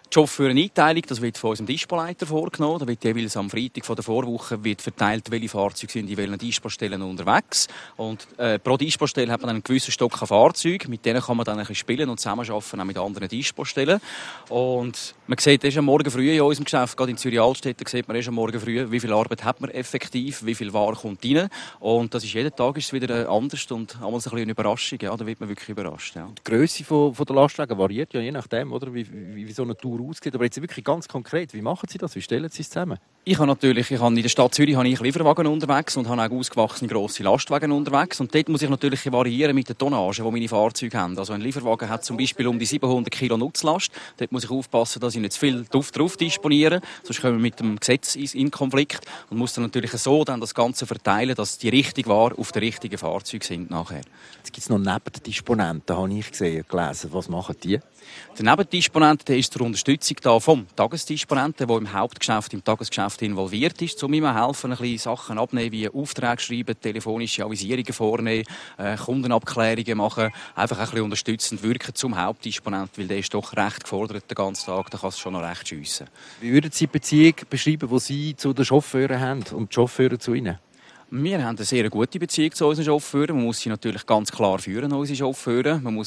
H: Die Chauffeureneinteilung, das wird von unserem Dispoleiter vorgenommen. Da wird jeweils am Freitag von der Vorwoche wird verteilt, welche Fahrzeuge sind in welchen Dispostellen unterwegs. Und pro Dispostelle hat man einen gewissen Stock an Fahrzeugen. Mit denen kann man dann ein bisschen spielen und zusammenarbeiten, auch mit anderen Dispostellen. Und man sieht erst am Morgen früh in unserem Geschäft, gerade in Zürich-Altstetten, sieht man erst am Morgen früh, wie viel Arbeit hat man effektiv, wie viel Ware kommt rein. Und das ist jeden Tag ist es wieder anders und einmal ein bisschen eine Überraschung. Ja, da wird man wirklich überrascht. Ja.
C: Die Grösse von der Lastwagen variiert ja je nachdem, oder? Wie so eine Tour aussieht. Aber jetzt wirklich ganz konkret, wie machen Sie das? Wie stellen Sie es zusammen?
H: Ich habe in der Stadt Zürich habe ich Lieferwagen unterwegs und habe auch ausgewachsene grosse Lastwagen unterwegs. Und dort muss ich natürlich variieren mit der Tonnage, die meine Fahrzeuge haben. Also ein Lieferwagen hat zum Beispiel um die 700 Kilo Nutzlast. Dort muss ich aufpassen, dass ich nicht zu viel Duft drauf disponiere. Sonst kommen wir mit dem Gesetz in Konflikt und muss dann natürlich so dann das Ganze verteilen, dass die richtige Ware auf den richtigen Fahrzeugen sind nachher.
C: Jetzt gibt es noch Nebendisponenten, habe ich gelesen. Was machen die?
H: Der Nebendisponent, der ist zur Unterstützung da vom Tagesdisponenten, der im Hauptgeschäft, im Tagesgeschäft involviert ist, um ihm helfen, ein bisschen Sachen abnehmen, wie Aufträge schreiben, telefonische Avisierungen vornehmen, Kundenabklärungen machen, einfach ein bisschen unterstützend wirken zum Hauptdisponent, weil der ist doch recht gefordert den ganzen Tag, da kann es schon noch recht schiessen.
C: Wie würden Sie die Beziehung beschreiben, die Sie zu den Chauffeuren haben und die Chauffeure zu Ihnen?
H: Wir haben eine sehr gute Beziehung zu unseren Chauffeuren. Man muss sie natürlich ganz klar führen, unsere Chauffeure. Man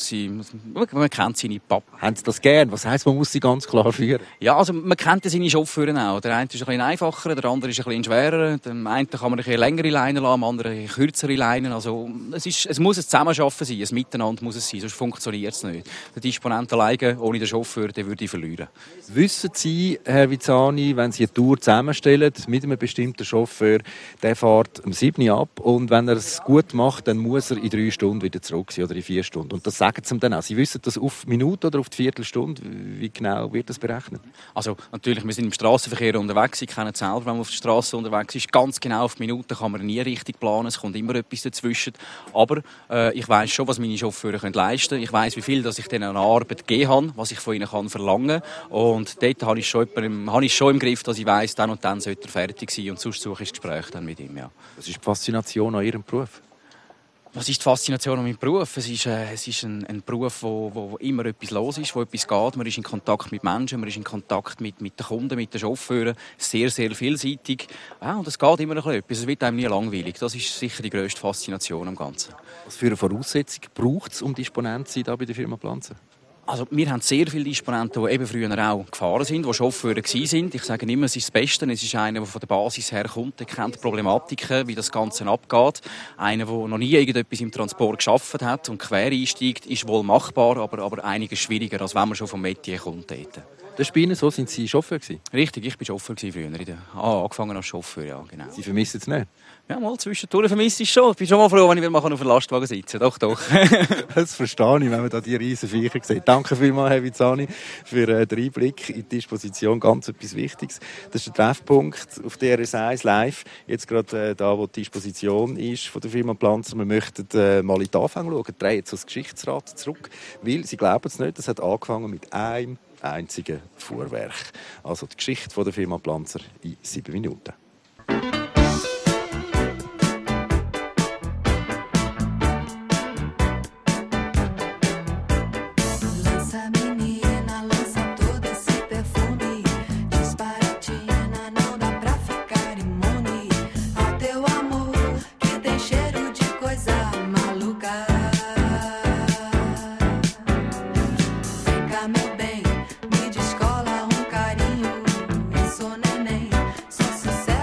H: kennt seine Pappen.
C: Haben Sie das gern? Was heisst, man muss sie ganz klar führen?
H: Ja, also man kennt ja seine Chauffeure auch. Der eine ist ein bisschen einfacher, der andere ist ein bisschen schwerer. Dem einen kann man ein bisschen längere Leinen lassen, dem anderen ein bisschen kürzere Leinen. Also es muss ein Zusammenarbeiten sein, ein Miteinander muss es sein, sonst funktioniert es nicht. Der Disponent alleine ohne den Chauffeur, den würde ich verlieren.
C: Wissen Sie, Herr Vizani, wenn Sie eine Tour zusammenstellen mit einem bestimmten Chauffeur, der fährt um 7 Uhr ab und wenn er es gut macht, dann muss er in 3 Stunden wieder zurück sein oder in 4 Stunden. Und das sagen Sie ihm dann auch. Sie wissen das auf Minute oder auf die Viertelstunde. Wie genau wird das berechnet?
H: Also natürlich, wir sind im Strassenverkehr unterwegs. Ich kenne es selber, wenn man auf der Straße unterwegs ist. Ganz genau auf die Minute kann man nie richtig planen. Es kommt immer etwas dazwischen. Aber ich weiss schon, was meine Chauffeure leisten können. Ich weiss, wie viel dass ich denen an Arbeit gegeben habe, was ich von ihnen verlangen kann. Und dort habe ich schon im Griff, dass ich weiss, dann und dann sollte er fertig sein. Und sonst suche ich das Gespräch dann mit ihm. Ja.
C: Was ist die Faszination an Ihrem Beruf?
H: Was ist die Faszination an meinem Beruf? Es ist ein Beruf, wo immer etwas los ist, wo etwas geht. Man ist in Kontakt mit Menschen, man ist in Kontakt mit den Kunden, mit den Chauffeuren. Sehr, sehr vielseitig. Ja, und es geht immer noch etwas. Es wird einem nie langweilig. Das ist sicher die grösste Faszination am Ganzen.
C: Was für eine Voraussetzung braucht es, um Disponent zu sein hier bei der Firma Planzer?
H: Also, wir haben sehr viele Disponenten, die eben früher auch gefahren sind, die Chauffeure waren. Ich sage immer, es ist das Beste. Es ist einer, der von der Basis her kommt, der kennt die Problematiken, wie das Ganze abgeht. Einer, der noch nie irgendetwas im Transport geschafft hat und quer einsteigt, ist wohl machbar, aber einiges schwieriger, als wenn man schon vom Metier kommt.
C: Das ist bei Ihnen so, sind Sie Chauffeur gewesen?
H: Richtig, ich war Chauffeur früher. Angefangen als Chauffeur, ja, genau.
C: Sie vermissen es nicht?
H: Ja, mal zwischendurch vermisse ich schon. Ich bin schon mal froh, wenn ich mal auf dem Lastwagen sitzen kann. Doch.
C: Das verstehe ich, wenn man da die riesen Viecher sieht. Danke vielmals, Herr Vizani, für den Einblick in die Disposition. Ganz etwas Wichtiges. Das ist der Treffpunkt auf DRS1 live. Jetzt gerade da, wo die Disposition ist von der Firma Planzer. Wir möchten mal in die Anfänge schauen. Drehen jetzt das Geschichtsrad zurück. Weil, Sie glauben es nicht, das hat angefangen mit einem einzigen Fuhrwerk. Also die Geschichte von der Firma Planzer in 7 Minuten.
G: Me de escola carinho, eu sou neném, sou sucesso.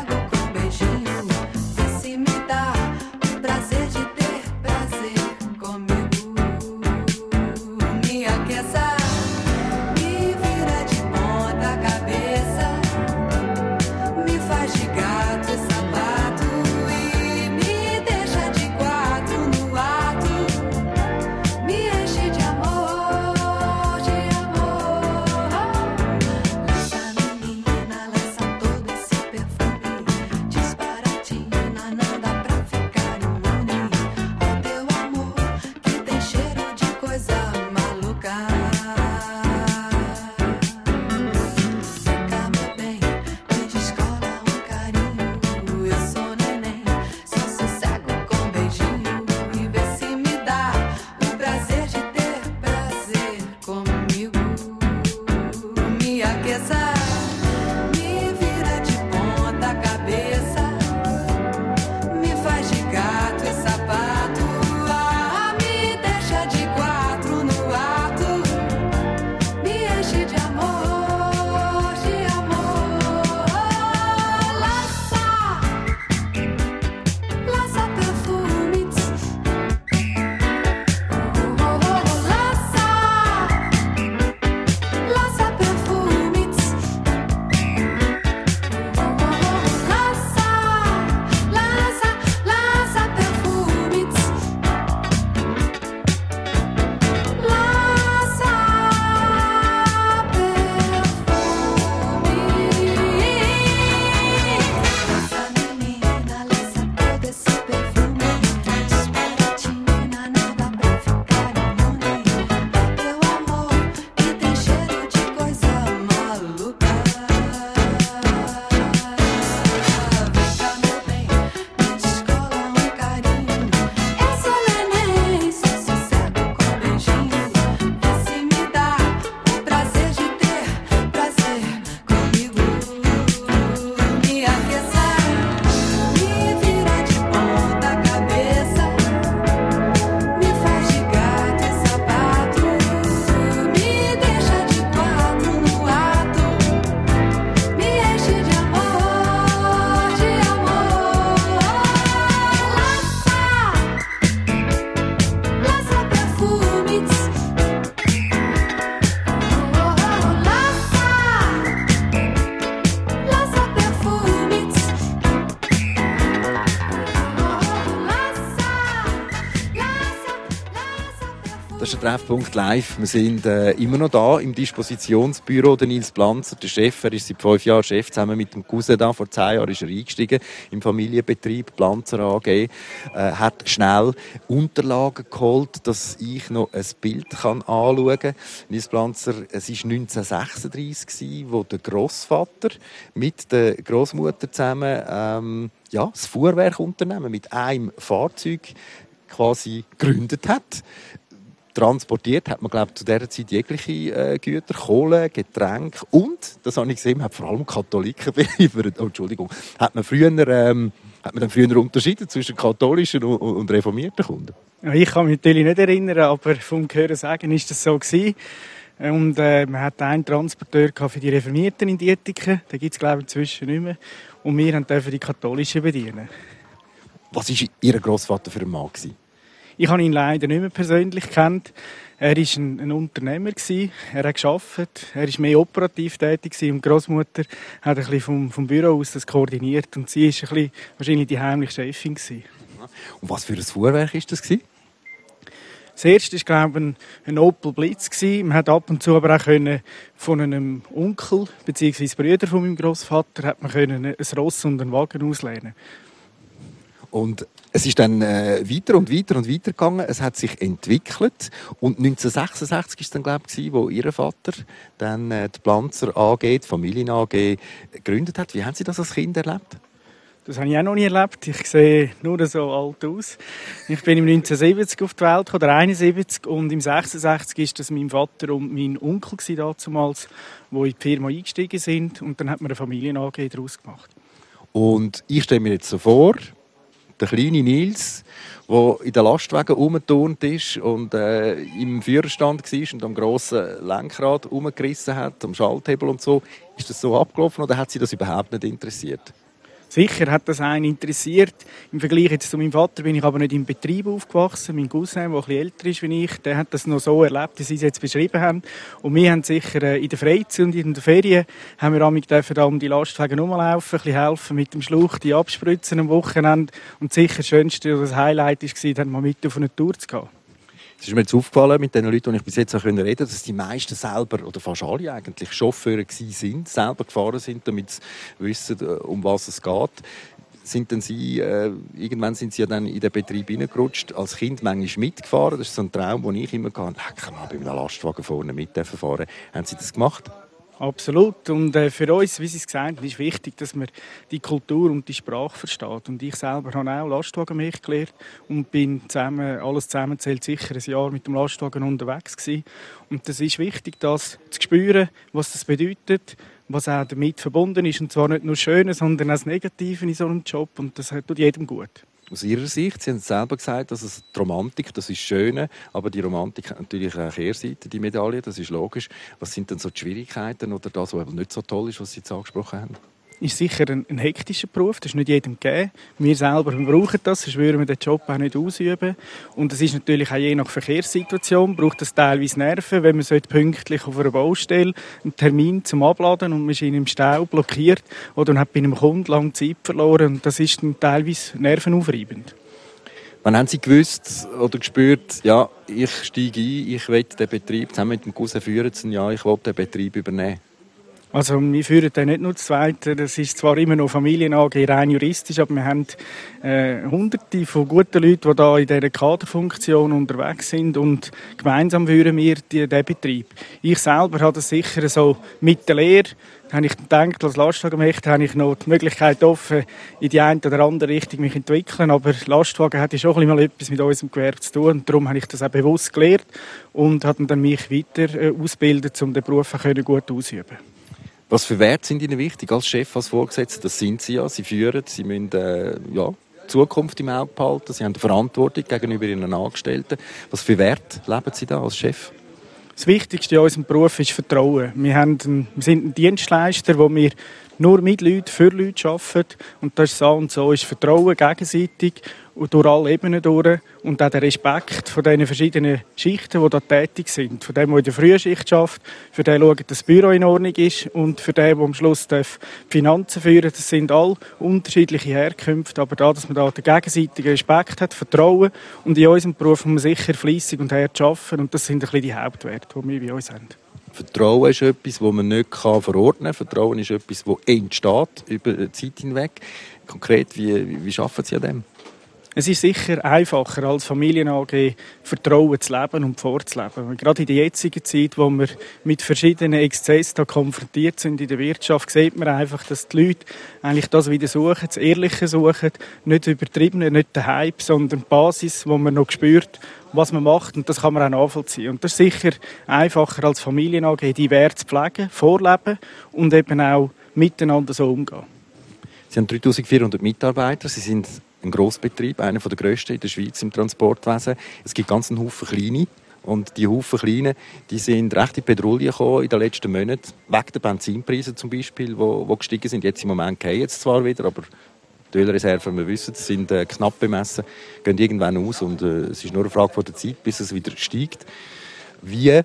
C: ist der Treffpunkt live. Wir sind immer noch da im Dispositionsbüro. Der Nils Blanzer, der Chef, er ist seit 5 Jahren Chef, zusammen mit dem Cousin da. Vor 10 Jahren ist er eingestiegen im Familienbetrieb Blanzer AG. Hat schnell Unterlagen geholt, dass ich noch ein Bild anschauen kann. Nils Blanzer, es war 1936, wo der Grossvater mit der Grossmutter zusammen das Fuhrwerkunternehmen mit einem Fahrzeug quasi gegründet hat. Transportiert hat man, glaube ich, zu dieser Zeit jegliche Güter, Kohle, Getränke und, das habe ich gesehen, hat vor allem Katholiken beliefert. Oh, Entschuldigung. Hat man dann früher unterschieden zwischen katholischen und reformierten Kunden?
E: Ja, ich kann mich natürlich nicht erinnern, aber vom Hören sagen ist das so gewesen. Und man hat einen Transporteur für die Reformierten in Dietiken, den gibt es, glaube ich, inzwischen nicht mehr. Und wir dürfen die katholischen bedienen.
C: Was war Ihr Grossvater für ein Mann?
E: Ich habe ihn leider nicht mehr persönlich gekannt. Er war ein Unternehmer. Er hat gearbeitet. Er war mehr operativ tätig. Und die Grossmutter hat ein bisschen vom Büro aus das koordiniert. Und sie war wahrscheinlich die heimliche Chefin.
C: Und was für ein Fuhrwerk war das?
E: Das erste war, glaube ich, ein Opel Blitz. Man hat ab und zu aber auch von einem Onkel bzw. Brüder von meinem Grossvater hat man ein Ross und einen Wagen auslehnen.
C: Und es ist dann weiter und weiter und weiter gegangen. Es hat sich entwickelt. Und 1966 war es dann, glaube ich, wo Ihr Vater dann die Blanzer AG, die Familien AG, gegründet hat. Wie haben Sie das als Kind erlebt?
E: Das habe ich auch noch nie erlebt. Ich sehe nur so alt aus. Ich bin im 1970 auf die Welt gekommen, oder 71. Und im 66 war das mein Vater und mein Onkel damals, die in die Firma eingestiegen sind. Und dann hat man eine Familien-AG daraus gemacht.
C: Und ich stelle mir jetzt so vor, der kleine Nils, der in den Lastwagen rumgeturnt ist und im Führerstand war und am grossen Lenkrad rumgerissen hat, am Schalthebel und so. Ist das so abgelaufen oder hat Sie das überhaupt nicht interessiert?
E: Sicher hat das einen interessiert. Im Vergleich jetzt zu meinem Vater bin ich aber nicht im Betrieb aufgewachsen. Mein Cousin, der ein bisschen älter ist als ich, der hat das noch so erlebt, wie Sie es jetzt beschrieben haben. Und wir haben sicher in der Freizeit und in den Ferien haben wir dürfen da um die Lastwagen rumlaufen, ein bisschen helfen mit dem Schlauch, die abspritzen am Wochenende. Und sicher das Schönste oder das Highlight war, dann mal mit auf eine Tour zu gehen.
C: Es ist mir jetzt aufgefallen, mit den Leuten, die ich bis jetzt reden konnte, dass die meisten selber, oder fast alle eigentlich, Chauffeure sind, selber gefahren sind, damit sie wissen, um was es geht. Irgendwann sind sie ja dann in den Betrieb hineingerutscht, als Kind manchmal mitgefahren. Das ist so ein Traum, den ich immer hatte. Ich kann mal bei einem Lastwagen vorne mitfahren. Haben Sie das gemacht?
E: Absolut. Und für uns, wie Sie es gesagt haben, ist wichtig, dass man die Kultur und die Sprache versteht. Und ich selber habe auch Lastwagenmilch gelernt und bin alles zusammenzählt sicher ein Jahr mit dem Lastwagen unterwegs gewesen. Und das ist wichtig, das zu spüren, was das bedeutet, was auch damit verbunden ist. Und zwar nicht nur das Schöne, sondern auch das Negative in so einem Job. Und das tut jedem gut. Aus
C: Ihrer Sicht, Sie haben es selber gesagt, dass die Romantik, das ist Schöne, aber die Romantik hat natürlich eine Kehrseite, die Medaille, das ist logisch. Was sind denn so die Schwierigkeiten oder das, was nicht so toll ist, was Sie jetzt angesprochen haben?
E: Ist sicher ein hektischer Beruf, das ist nicht jedem gegeben. Wir selber brauchen das, sonst würden wir den Job auch nicht ausüben. Und es ist natürlich auch je nach Verkehrssituation, braucht das teilweise Nerven, wenn man pünktlich auf einer Baustelle einen Termin zum Abladen und man ist in einem Stau blockiert oder hat bei einem Kunden lange Zeit verloren. Und das ist dann teilweise nervenaufreibend.
C: Wann haben Sie gewusst oder gespürt, ja, ich steige ein, ich will den Betrieb zusammen mit dem Cousin führen, ja, ich will den Betrieb übernehmen?
E: Also wir führen dann nicht nur das Zweite, das ist zwar immer noch Familien-AG, rein juristisch, aber wir haben Hunderte von guten Leuten, die da in dieser Kaderfunktion unterwegs sind und gemeinsam führen wir diesen Betrieb. Ich selber habe das sicher so mit der Lehre, habe ich gedacht, als Lastwagenmächte habe ich noch die Möglichkeit offen, in die eine oder andere Richtung mich entwickeln, aber Lastwagen hat ja schon ein bisschen mal etwas mit unserem Gewerbe zu tun und darum habe ich das auch bewusst gelernt und habe dann mich weiter ausgebildet, um den Beruf auch gut auszuüben.
C: Was für Werte sind Ihnen wichtig als Chef, als Vorgesetzter? Das sind Sie ja. Sie führen, Sie müssen die Zukunft im Auge behalten. Sie haben eine Verantwortung gegenüber Ihren Angestellten. Was für Werte leben Sie da als Chef?
E: Das Wichtigste in unserem Beruf ist Vertrauen. Wir sind ein Dienstleister, wo wir nur mit Leuten, für Leute arbeiten. Und das ist so und so ist Vertrauen gegenseitig. durch alle Ebenen durch. Und auch der Respekt von den verschiedenen Schichten, die da tätig sind. Von dem, der in der Frühschicht schafft, für den, der schaut, dass das Büro in Ordnung ist und für den, der am Schluss die Finanzen führen darf. Das sind all unterschiedliche Herkünfte, aber dass man da den gegenseitigen Respekt hat, Vertrauen und in unserem Beruf muss man sicher fleissig und hart arbeiten und das sind ein bisschen die Hauptwerte, die wir bei uns haben.
C: Vertrauen ist etwas, das man nicht verordnen kann. Vertrauen ist etwas, das entsteht über die Zeit hinweg. Konkret, wie arbeiten Sie an dem?
E: Es ist sicher einfacher, als Familien-AG Vertrauen zu leben und vorzuleben. Gerade in der jetzigen Zeit, wo wir mit verschiedenen Exzessen konfrontiert sind in der Wirtschaft, sieht man einfach, dass die Leute eigentlich das wieder suchen, das Ehrliche suchen, nicht übertrieben, nicht den Hype, sondern die Basis, wo man noch spürt, was man macht, und das kann man auch nachvollziehen. Und das ist sicher einfacher, als Familien-AG die Werte zu pflegen, vorleben und eben auch miteinander so umgehen.
C: Sie haben 3400 Mitarbeiter, Sie sind ein Grossbetrieb, einer der grössten in der Schweiz im Transportwesen. Es gibt ganz einen Haufen Kleine. Und die Haufen Kleinen, die sind recht in Petrouille gekommen in den letzten Monaten. Wegen der Benzinpreise zum Beispiel, die gestiegen sind. Jetzt im Moment gehen jetzt zwar wieder, aber die Ölreserven, wir wissen, sind knapp bemessen, gehen irgendwann aus. Und es ist nur eine Frage der Zeit, bis es wieder steigt. Wie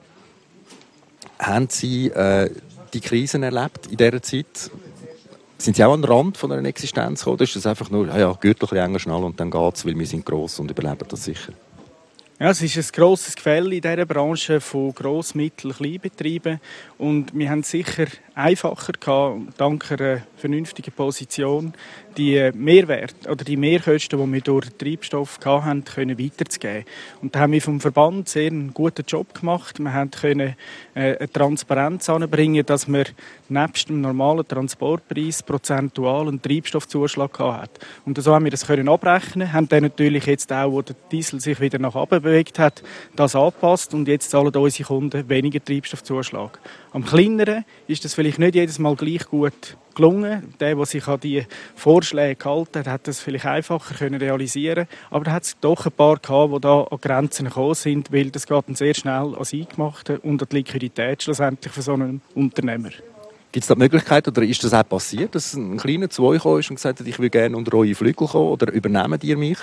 C: haben Sie die Krisen erlebt in dieser Zeit? Sind Sie auch an den Rand von einer Existenz gekommen? Oder ist das einfach nur, Gürtel ein bisschen enger schnallen und dann geht's, weil wir sind gross und überleben das sicher?
E: Ja, es ist ein grosses Gefälle in dieser Branche von Gross-, Mittel-, Kleinbetrieben. Und wir haben es sicher einfacher gehabt, dank einer vernünftigen Position, die Mehrwerte oder die Mehrkosten, die wir durch den Treibstoff hatten, können weiterzugeben. Und da haben wir vom Verband sehr einen guten Job gemacht. Wir können eine Transparenz anbringen, dass wir nebst dem normalen Transportpreis prozentual einen Treibstoffzuschlag hatten. Und so haben wir das können abrechnen, haben dann natürlich jetzt auch, wo der Diesel sich wieder nach oben bewegt hat, das angepasst und jetzt zahlen unsere Kunden weniger Treibstoffzuschlag. Am kleineren ist das vielleicht nicht jedes Mal gleich gut gelungen. Der sich an die Vorschläge gehalten hat, hat das vielleicht einfacher können realisieren. Aber da hat es doch ein paar gehabt, die da an Grenzen gekommen sind, weil das geht dann sehr schnell ans Eingemachte und an die Liquidität schlussendlich für so einen Unternehmer.
C: Gibt es da die Möglichkeit, oder ist das auch passiert, dass ein Kleiner zu euch gekommen ist und gesagt hat, ich will gerne unter eure Flügel kommen, oder übernehmen ihr mich?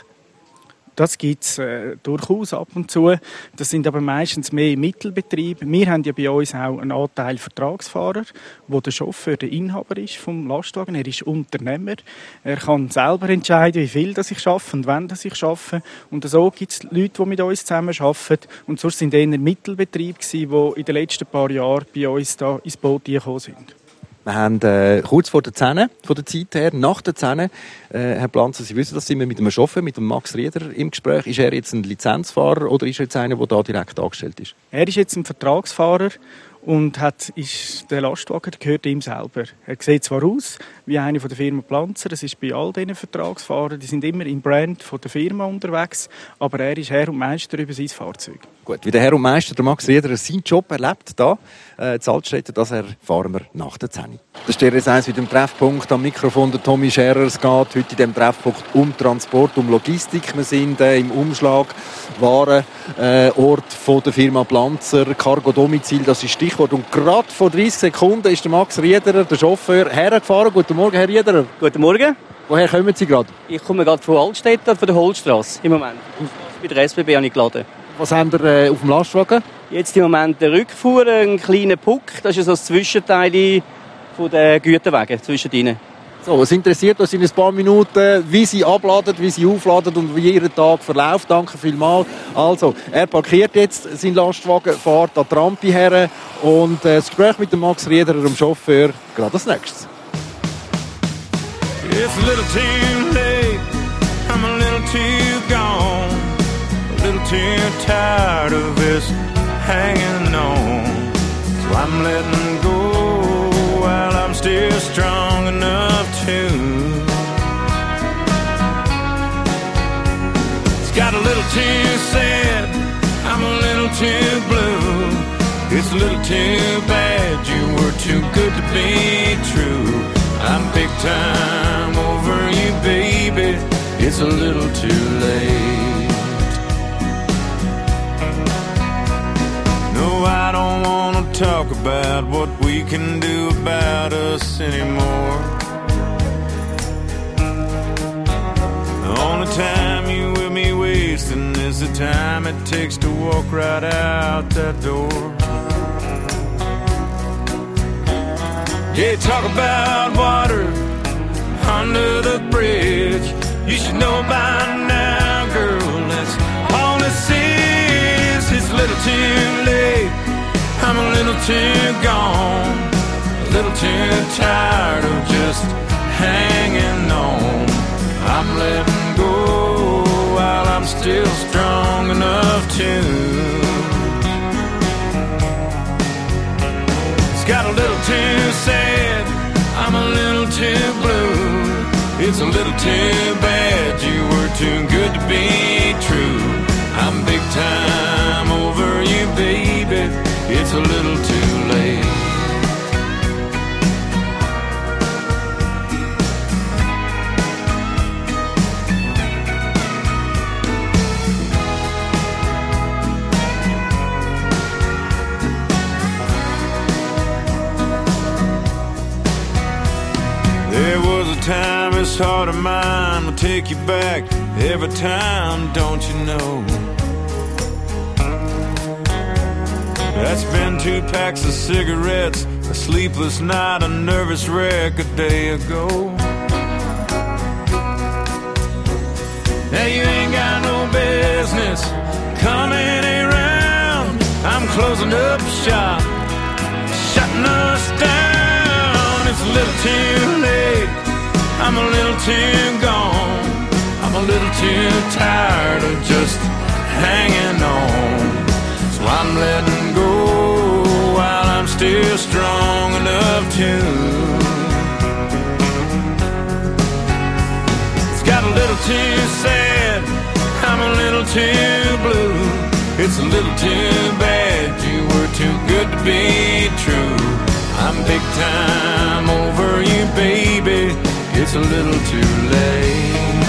E: Das gibt es durchaus ab und zu. Das sind aber meistens mehr Mittelbetriebe. Wir haben ja bei uns auch einen Anteil Vertragsfahrer, wo der Chauffeur der Inhaber ist vom Lastwagen. Er ist Unternehmer. Er kann selber entscheiden, wie viel das ich arbeite und wann das ich arbeite. Und so gibt es Leute, die mit uns zusammen arbeiten. Und sonst sind eher Mittelbetriebe, die in den letzten paar Jahren bei uns da ins Boot gekommen sind.
C: Wir haben kurz vor der 10, von der Zeit her, nach der 10, Herr Planzer, Sie wissen, dass sind wir mit einem Chauffeur, mit dem Max Rieder im Gespräch. Ist er jetzt ein Lizenzfahrer oder ist er jetzt einer, der da direkt angestellt ist? Er
E: ist jetzt ein Vertragsfahrer und ist der Lastwagen gehört ihm selber. Er sieht zwar aus wie einer von der Firma Planzer, das ist bei all diesen Vertragsfahrern, die sind immer im Brand von der Firma unterwegs, aber er ist Herr und Meister über sein Fahrzeug.
C: Gut, wie der Herr und Meister, der Max Rieder, seinen Job erlebt hier in Altstädten, das erfahren wir nach der 10. Das ist DRS1 mit dem Treffpunkt am Mikrofon der Tommy Scherer. Es geht heute in diesem Treffpunkt um Transport, um Logistik. Wir sind im Umschlag Warenort von der Firma Planzer, Cargo-Domizil, das ist Stichwort. Und gerade vor 30 Sekunden ist der Max Riederer, der Chauffeur, hergefahren. Guten Morgen, Herr Riederer.
J: Guten Morgen.
C: Woher kommen Sie gerade?
J: Ich komme gerade von Altstädten, von der Holzstrasse im Moment. Bei der SBB habe ich geladen.
C: Was haben Sie auf dem Lastwagen?
J: Jetzt im Moment der Rückfuhr, einen kleinen Puck. Das ist so das Zwischenteil von den Güterwagen zwischen ihnen.
C: So, es interessiert uns in ein paar Minuten, wie Sie abladen, wie Sie aufladen und wie Ihr Tag verläuft. Danke vielmals. Also, er parkiert jetzt seinen Lastwagen, fährt an die Rampe her und das Gespräch mit dem Max Riederer, dem Chauffeur, gerade als nächstes.
K: It's a little too late, I'm a little too gone, a little too tired of this hanging on. So I'm letting go while I'm still strong enough to. It's got a little too sad, I'm a little too blue. It's a little too bad, you were too good to be true. I'm big time over you, baby. It's a little too late. No, I don't wanna talk about what we can do about us anymore. The only time you with me wasting is the time it takes to walk right out that door. Yeah, talk about water under the bridge. You should know by now, girl, that's all this is. It's a little too late, I'm a little too gone, a little too tired of just hanging on. I'm letting go while I'm still strong enough to. It's got a little too sad, I'm a little too blue. It's a little too bad you were too good to be true. I'm big time over you, baby. It's a little too late. There was a time this heart of mine will take you back every time, don't you know? That's been 2 packs of cigarettes, a sleepless night, a nervous wreck a day ago. Now you ain't got no business coming around. I'm closing up shop, shutting us down. It's a little too late, I'm a little too gone, I'm a little too tired of just hanging on. So I'm letting go while I'm still strong enough to. It's got a little too sad, I'm a little too blue. It's a little too bad you were too good to be true. I'm big time over you, baby. It's a little too late.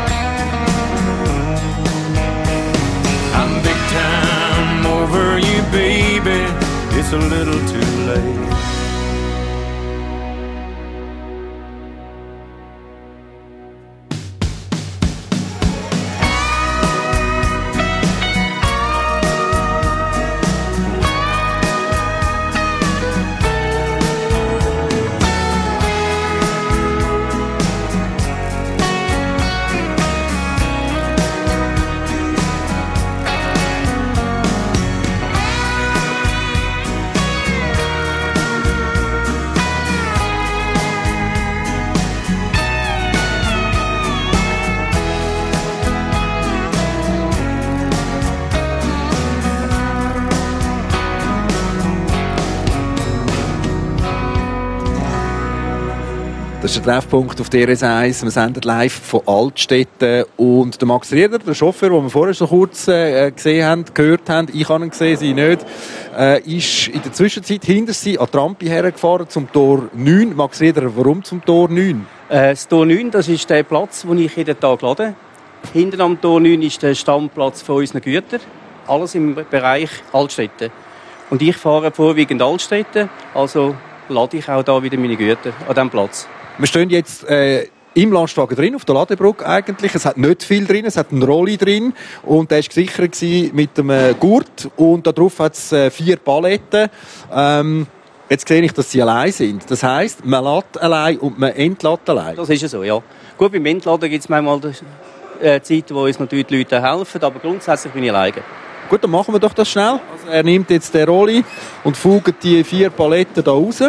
K: I'm big time over you, baby. It's a little too late.
C: Das ist der Treffpunkt auf DRS1. Wir senden live von Altstetten. Und der Max Rieder, der Chauffeur, den wir vorher so kurz gesehen haben, gehört haben, ich habe ihn gesehen, sie nicht, ist in der Zwischenzeit hinter sie an die Rampe hergefahren zum Tor 9. Max Rieder, warum zum Tor 9?
J: Das Tor 9, das ist der Platz, wo ich jeden Tag lade. Hinten am Tor 9 ist der Stammplatz von unseren Gütern. Alles im Bereich Altstetten. Und ich fahre vorwiegend Altstetten, also lade ich auch da wieder meine Güter an diesem Platz.
C: Wir stehen jetzt im Lastwagen drin, auf der Ladebrücke eigentlich. Es hat nicht viel drin, es hat einen Rolli drin und der war gesichert mit einem Gurt und darauf hat es 4 Paletten. Jetzt sehe ich, dass sie allein sind. Das heisst, man lädt allein und man entlädt allein.
J: Das ist ja so, ja. Gut, beim Entladen gibt es manchmal Zeiten, wo uns natürlich die Leute helfen, aber grundsätzlich bin ich alleine.
C: Gut, dann machen wir doch das schnell. Also er nimmt jetzt den Rolli und fugt die 4 Paletten da raus.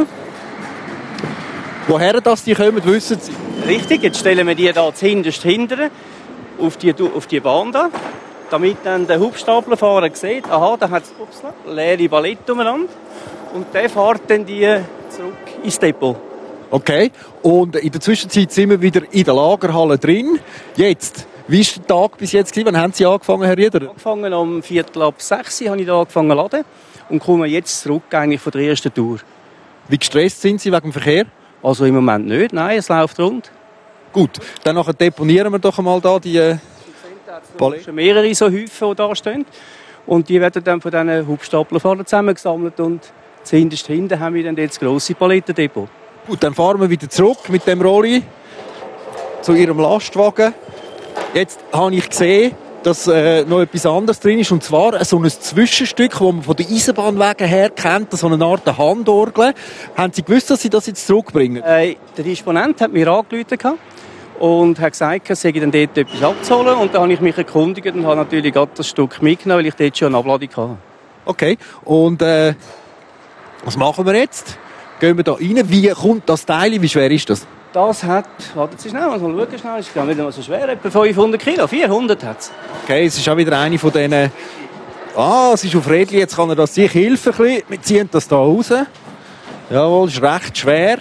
C: Woher das die kommen, wissen Sie?
J: Richtig, jetzt stellen wir die da zuhinterst hinten auf die Bahn da, damit dann der Hubstaplerfahrer sieht, aha, da hat es leere Paletten umeinander und der fährt dann die zurück ins Depot.
C: Okay, und in der Zwischenzeit sind wir wieder in der Lagerhalle drin. Jetzt, wie war der Tag bis jetzt? Wann haben Sie angefangen, Herr Rieder?
J: Angefangen um 5:45 habe ich da angefangen zu laden und komme jetzt zurück eigentlich von der ersten Tour.
C: Wie gestresst sind Sie wegen dem Verkehr?
J: Also im Moment nicht, nein, es läuft rund.
C: Gut, dann nachher deponieren wir doch einmal da die
J: Paletten. Schon mehrere so Häufen, die da stehen. Und die werden dann von diesen Hubstaplerfahrern zusammengesammelt und zuhinterst hinten haben wir dann jetzt grosse Palettendepot.
C: Gut, dann fahren wir wieder zurück mit dem Rolli zu Ihrem Lastwagen. Jetzt habe ich gesehen, dass noch etwas anderes drin ist, und zwar so ein Zwischenstück, das man von den Eisenbahnwegen her kennt, so eine Art Handorgel. Haben Sie gewusst, dass Sie das jetzt zurückbringen?
J: Der Disponent hat mir angerufen und hat gesagt, es sei dann dort etwas abzuholen. Und dann habe ich mich erkundigt und habe natürlich gerade das Stück mitgenommen, weil ich dort schon eine Abladung hatte.
C: Okay, und was machen wir jetzt? Gehen wir da rein? Wie kommt das Teil? Wie schwer ist das?
J: Das hat, warten Sie schnell, mal schauen schnell, ist gar nicht mal so schwer, etwa 500 Kilo, 400 hat es.
C: Okay, es ist auch wieder eine von diesen... es ist auf Rädchen, jetzt kann er das sich helfen. Wir ziehen das hier raus. Jawohl, ist recht schwer.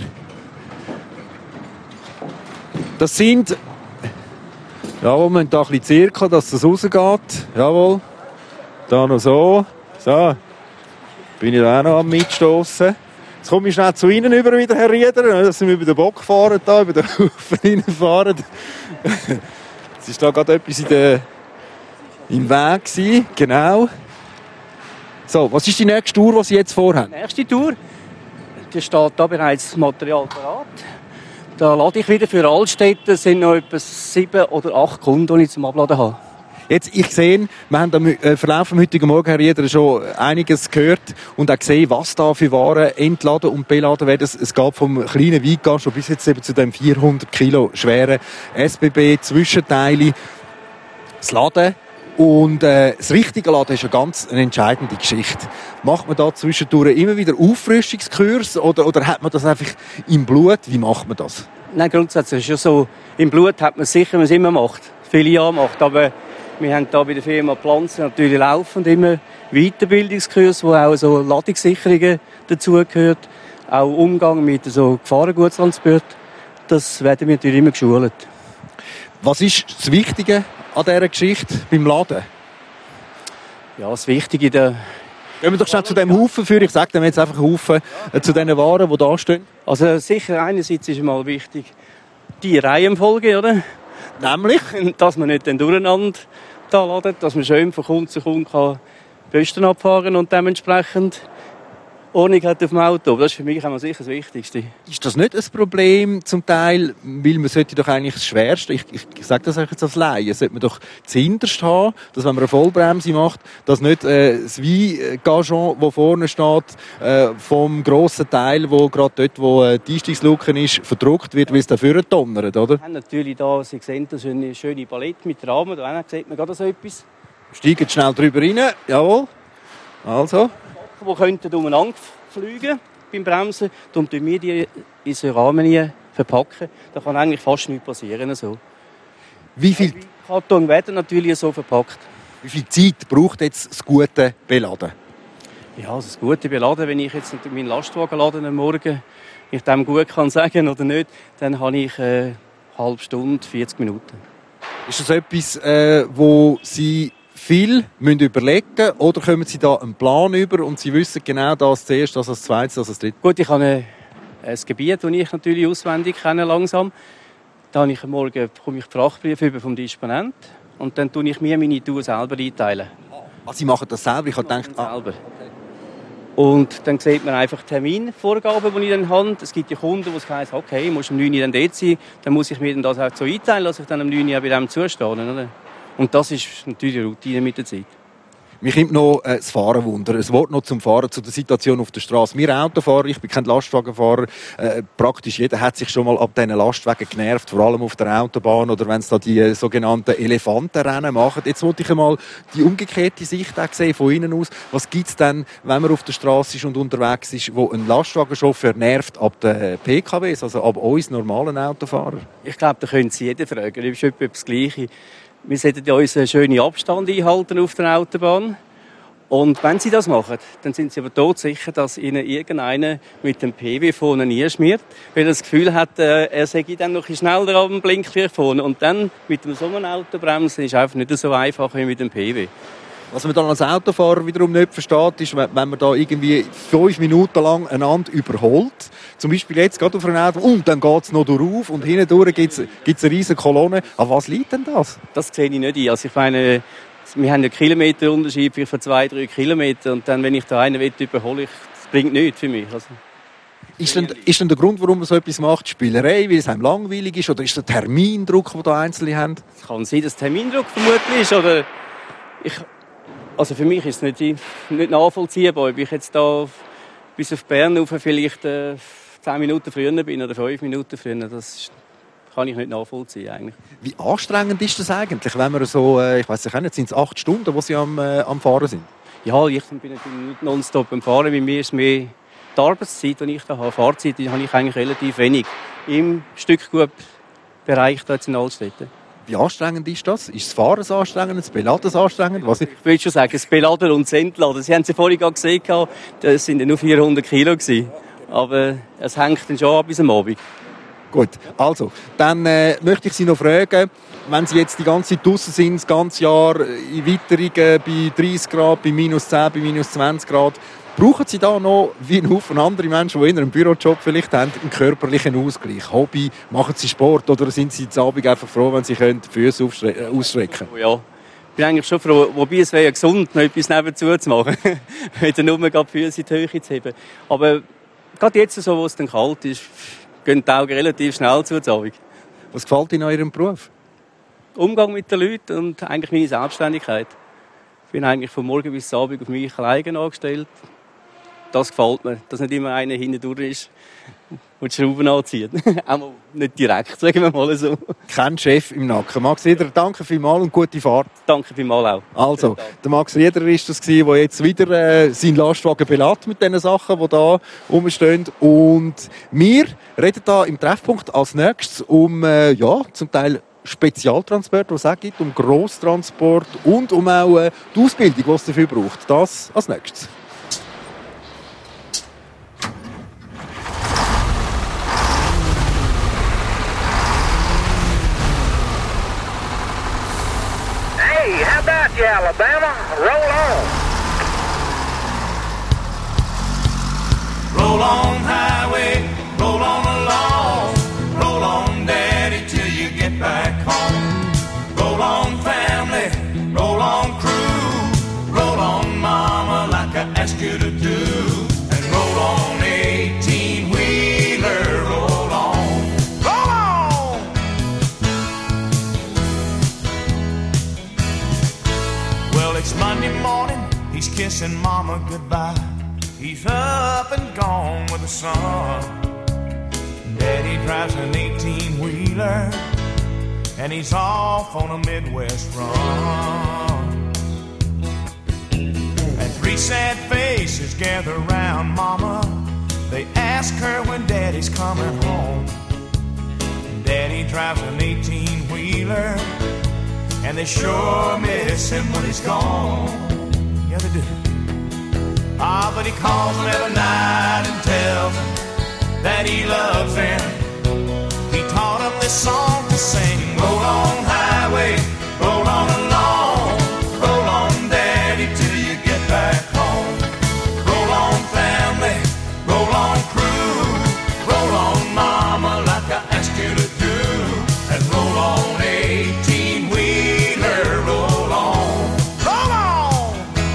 C: Das sind... Jawohl, wir müssen da ein bisschen zirkeln, dass das rausgeht. Jawohl. Da noch so. So. Bin ich da auch noch am Mitstossen. Jetzt komme ich schnell zu Ihnen über wieder, Herr Rieder, dass wir über den Bock fahren, da, über den Haufen fahren. Es ist da gerade etwas im Weg gewesen. Genau. So, was ist die nächste Tour, die Sie jetzt vorhaben?
J: Die nächste Tour, da steht da bereits das Material parat. Da lade ich wieder für Altstädte, sind noch etwa 7 oder 8 Kunden, die ich zum Abladen habe.
C: Jetzt, ich sehe, wir haben am Verlauf vom heutigen Morgen, Herr Rieder, schon einiges gehört und auch gesehen, was da für Waren entladen und beladen werden. Es geht vom kleinen Weingast schon bis jetzt eben zu dem 400 Kilo schweren SBB-Zwischenteile. Das Laden und das richtige Laden ist eine ganz entscheidende Geschichte. Macht man da zwischendurch immer wieder Auffrischungskurs oder hat man das einfach im Blut? Wie macht man das?
J: Nein, grundsätzlich ist ja so, im Blut hat man sicher, wenn man es immer macht, viele Jahre macht, aber wir haben hier bei der Firma Pflanzen natürlich laufend immer Weiterbildungskurse, wo auch so Ladungssicherungen dazugehört, auch Umgang mit so Gefahrengutstransport. Das werden wir natürlich immer geschult.
C: Was ist das Wichtige an dieser Geschichte beim Laden?
J: Ja, das Wichtige
C: Gehen wir doch schnell zu dem Haufen für. Ich sage dem jetzt einfach Haufen zu den Waren, die da stehen.
J: Also sicher einerseits ist mal wichtig die Reihenfolge, oder?
C: Nämlich?
J: Dass man nicht dann durcheinander da ladet, dass man schön von Kunde zu Kunde kann Posten abfahren und dementsprechend Ordnung hat auf dem Auto. Das ist für mich auch sicher das Wichtigste.
C: Ist das nicht ein Problem zum Teil? Weil man sollte doch eigentlich das Schwerste, ich sage das jetzt als Laie, sollte man doch zuhinterst haben, dass wenn man eine Vollbremse macht, dass nicht das Weingajon, das vorne steht, vom grossen Teil, wo gerade dort, wo die Einstiegsluke ist, verdruckt wird, weil es dafür donnert, oder?
J: Wir haben natürlich da, Sie sehen, das ist eine schöne Palette mit Rahmen. Da sieht man gerade so etwas.
C: Steigen schnell drüber rein, jawohl. Also.
J: Die könnten umeinander fliegen beim Bremsen. Darum tun wir die in so Rahmen verpacken. Da kann eigentlich fast nichts passieren. So.
C: Wie viel
J: Karton werden natürlich so verpackt.
C: Wie viel Zeit braucht jetzt das gute Beladen?
J: Ja, also das gute Beladen, wenn ich jetzt meinen Lastwagen lade am Morgen, ich dem gut kann sagen oder nicht, dann habe ich eine halbe Stunde, 40 Minuten.
C: Ist das etwas, wo Sie viel überlegen müssen, oder kommen Sie da einen Plan über und Sie wissen genau, das zuerst, das als zweites, das als drittes?
J: Gut, ich habe ein Gebiet, das ich natürlich auswendig kenne, langsam. Da habe ich am Morgen bekomme ich Frachtbrief über vom Disponent und dann tue ich mir meine Tour selber einteilen.
C: Sie machen das selber? Ich habe gedacht,
J: selber. Und dann sieht man einfach Terminvorgaben, die ich dann habe. Es gibt ja Kunden, die sagen, okay, ich muss um 9 Uhr dann dort sein, dann muss ich mir dann das auch so einteilen, dass ich dann um 9 Uhr bei dem zustehe. Oder? Und das ist natürlich eine Routine mit der Zeit.
C: Mich nimmt noch das Fahren Wunder. Ein Wort noch zum Fahren, zu der Situation auf der Straße. Wir Autofahrer, ich bin kein Lastwagenfahrer, praktisch jeder hat sich schon mal ab diesen Lastwagen genervt, vor allem auf der Autobahn oder wenn es da die sogenannten Elefantenrennen machen. Jetzt wollte ich einmal die umgekehrte Sicht auch sehen, von innen aus. Was gibt es denn, wenn man auf der Straße ist und unterwegs ist, wo ein Lastwagenchauffeur nervt ab den PKWs, also ab uns normalen Autofahrern?
J: Ich glaube, da können Sie jeden fragen. Das ist etwa das Gleiche. Wir sollten ja unseren schönen Abstand einhalten auf der Autobahn. Und wenn Sie das machen, dann sind Sie aber todsicher, dass Ihnen irgendeiner mit dem PW vorne nie schmiert, weil er das Gefühl hat, er sei dann noch ein bisschen schneller am Blinklicht vorne. Und dann mit so einem Autobremsen ist einfach nicht so einfach wie mit dem PW.
C: Was man dann als Autofahrer wiederum nicht versteht, ist, wenn man da irgendwie 5 Minuten lang einander überholt. Zum Beispiel jetzt gerade auf einer Auto und dann geht es noch durch und hinten durch gibt es eine riesige Kolonne. An was liegt denn das?
J: Das sehe ich nicht ein. Also ich meine, wir haben einen Kilometerunterschied von 2-3 Kilometern und dann, wenn ich da einen überhole, das bringt nichts für mich. Also.
C: Ist denn der Grund, warum man so etwas macht, Spielerei, weil es einem langweilig ist, oder ist der Termindruck, den da Einzelne haben?
J: Es kann sein, dass Termindruck vermutlich ist, oder also für mich ist es nicht nachvollziehbar, ob ich jetzt da bis auf Bern rauf vielleicht 10 Minuten früher bin oder 5 Minuten früher. Das kann ich nicht nachvollziehen eigentlich.
C: Wie anstrengend ist das eigentlich, wenn man so, ich weiss nicht, sind es 8 Stunden, wo Sie am Fahren sind?
J: Ja, ich bin natürlich nicht nonstop am Fahren. Bei mir ist mehr die Arbeitszeit, die ich da habe. Fahrzeit habe ich eigentlich relativ wenig. Im Stückgutbereich hier in Altstädten.
C: Wie anstrengend ist das? Ist das Fahren anstrengend, das Beladen anstrengend?
J: Ich würde schon sagen, das Beladen und das Entladen. Sie haben es ja vorhin gesehen, das sind ja nur 400 Kilo gewesen. Aber es hängt dann schon ab bis am Abend.
C: Gut, also, dann möchte ich Sie noch fragen, wenn Sie jetzt die ganze Zeit draussen sind, das ganze Jahr in Witterungen bei 30 Grad, bei minus 10, bei minus 20 Grad, brauchen Sie da noch, wie ein Haufen andere Menschen, die in einem Bürojob vielleicht haben, einen körperlichen Ausgleich? Hobby, machen Sie Sport oder sind Sie am Abend einfach froh, wenn Sie die Füße ausstrecken können?
J: Ja, ich bin eigentlich schon froh, wobei es wäre ja gesund, noch etwas nebenzu zu machen, wieder nur die Füße in die Höhe zu heben. Aber gerade jetzt, so, wo es dann kalt ist, gehen die Augen relativ schnell zu Abend.
C: Was gefällt Ihnen an Ihrem Beruf?
J: Umgang mit den Leuten und eigentlich meine Selbstständigkeit. Ich bin eigentlich von morgen bis Abend auf mich alleine angestellt. Das gefällt mir, dass nicht immer einer hintendurch ist und die Schrauben anzieht. Auch nicht direkt, sagen wir mal so.
C: Kein Chef im Nacken. Max Riederer, danke vielmals und gute Fahrt.
J: Danke vielmals auch.
C: Also, der Max Riederer war das, der jetzt wieder seinen Lastwagen belädt mit den Sachen, die hier rumstehen. Und wir reden hier im Treffpunkt als nächstes um, zum Teil Spezialtransport, was es auch gibt, um Grosstransport und um auch die Ausbildung, die es dafür braucht. Das als nächstes.
I: Hey, how about you, Alabama? Roll on.
K: Roll on, highway, roll on along. Roll on, daddy, till you get back home. Roll on, family, roll on, crew. Roll on, mama, like I asked you to do. And roll on, 18-wheeler, roll on. Roll on! Well, it's Monday morning, he's kissing mama goodbye. He's up and gone with the sun. Daddy drives an 18-wheeler, and he's off on a Midwest run. And 3 sad faces gather around mama. They ask her when daddy's coming home. Daddy drives an 18-wheeler, and they sure miss him when he's gone. Yeah, they do. Ah, but he calls them every night and tells them that he loves them. He taught them this song to sing. Roll on, highway, roll on along. Roll on, daddy, till you get back home. Roll on, family, roll on, crew. Roll on, mama, like I asked you to do. And roll on, 18-wheeler, roll on. Roll on!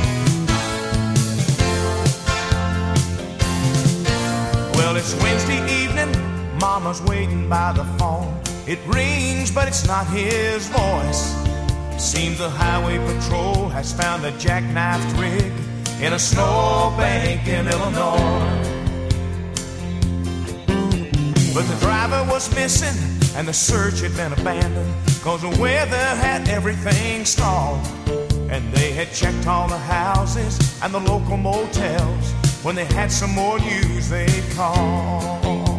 K: Well, it's Wednesday evening, mama's waiting by the phone. It rings, but it's not his voice. Seems the highway patrol has found a jackknifed rig in a snowbank in Illinois. But the driver was missing and the search had been abandoned, 'cause the weather had everything stalled. And they had checked all the houses and the local motels. When they had some more news, they'd call.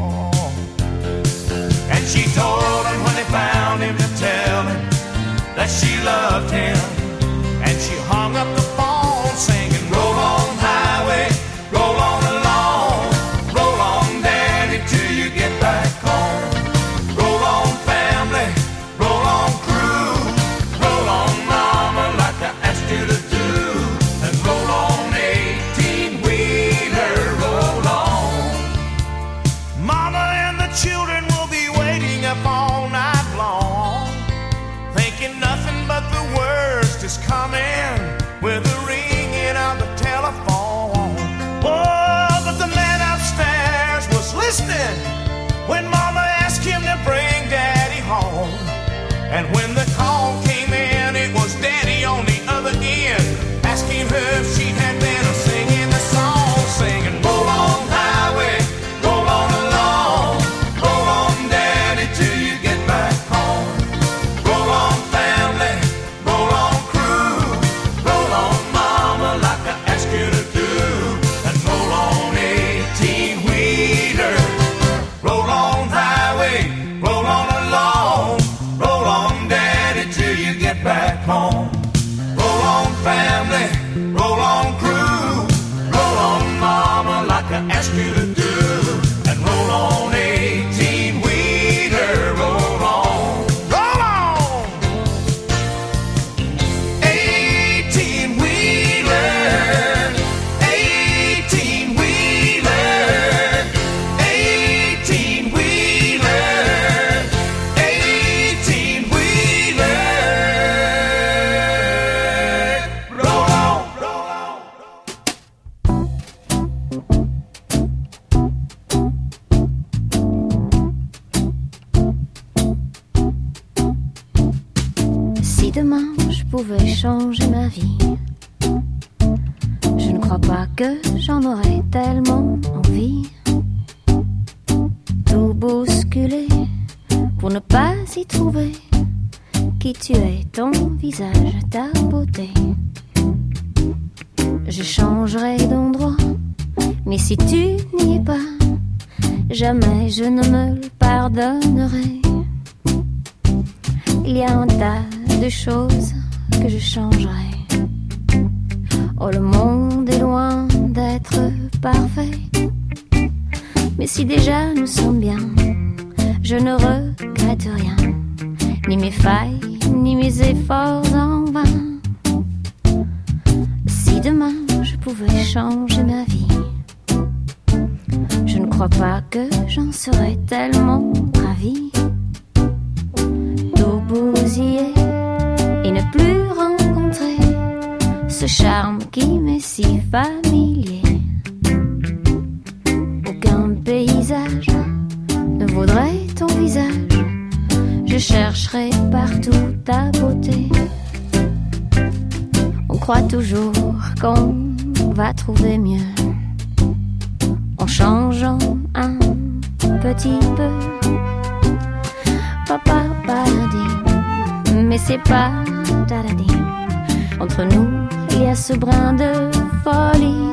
K: And she told him when they found him to tell him that she loved him. And she hung up the phone singing, roll on, highway, roll on along. Roll on, daddy, till you get back home. Roll on, family, roll on, crew. Roll on, mama, like I asked you to do. And roll on, 18-wheeler, roll on. Mama and the children will be waiting up all night long, thinking nothing but the worst is coming with the ringing of the telephone. Oh, but the man upstairs was daddy till you get back home. Roll on, family, roll on, crew. Roll on, mama, like I asked you to do. And roll on, 18-wheeler, roll on. Roll on! 18-wheeler, 18-wheeler, 18-wheeler, 18-wheeler. Roll on, roll on.
G: Si demain je pouvais changer ma vie, je ne crois pas que j'en aurais tellement envie. Tout bousculer pour ne pas y trouver qui tu es, ton visage, ta beauté. Je changerai d'endroit, mais si tu n'y es pas, jamais je ne me le pardonnerai. Il y a un tas de choses que je changerai. Oh, le monde est loin d'être parfait, mais si déjà nous sommes bien, je ne regrette rien, ni mes failles, ni mes efforts en vain. Si demain je pouvais changer ma vie, je ne crois pas que j'en serais tellement ravie. Tout bousiller et ne plus rencontrer ce charme qui m'est si familier. Aucun paysage ne vaudrait ton visage, je chercherai partout ta beauté. On croit toujours qu'on va trouver mieux en changeant un petit peu. Papa, paradis, mais c'est pas dadadi. Entre nous, il y a ce brin de folie.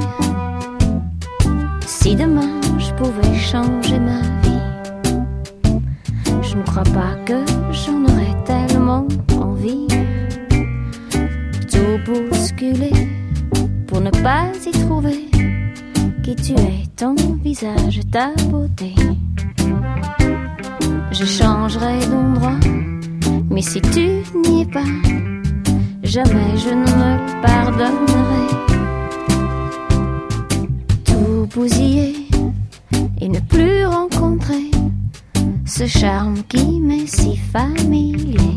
G: Si demain je pouvais changer ma vie, je ne crois pas que j'en aurais tellement envie. Tout bousculer pour ne pas y trouver qui tu es, ton visage, ta beauté. Je changerai d'endroit, mais si tu n'y es pas, jamais je ne me le pardonnerai. Tout bousiller et ne plus rencontrer ce charme qui m'est si familier.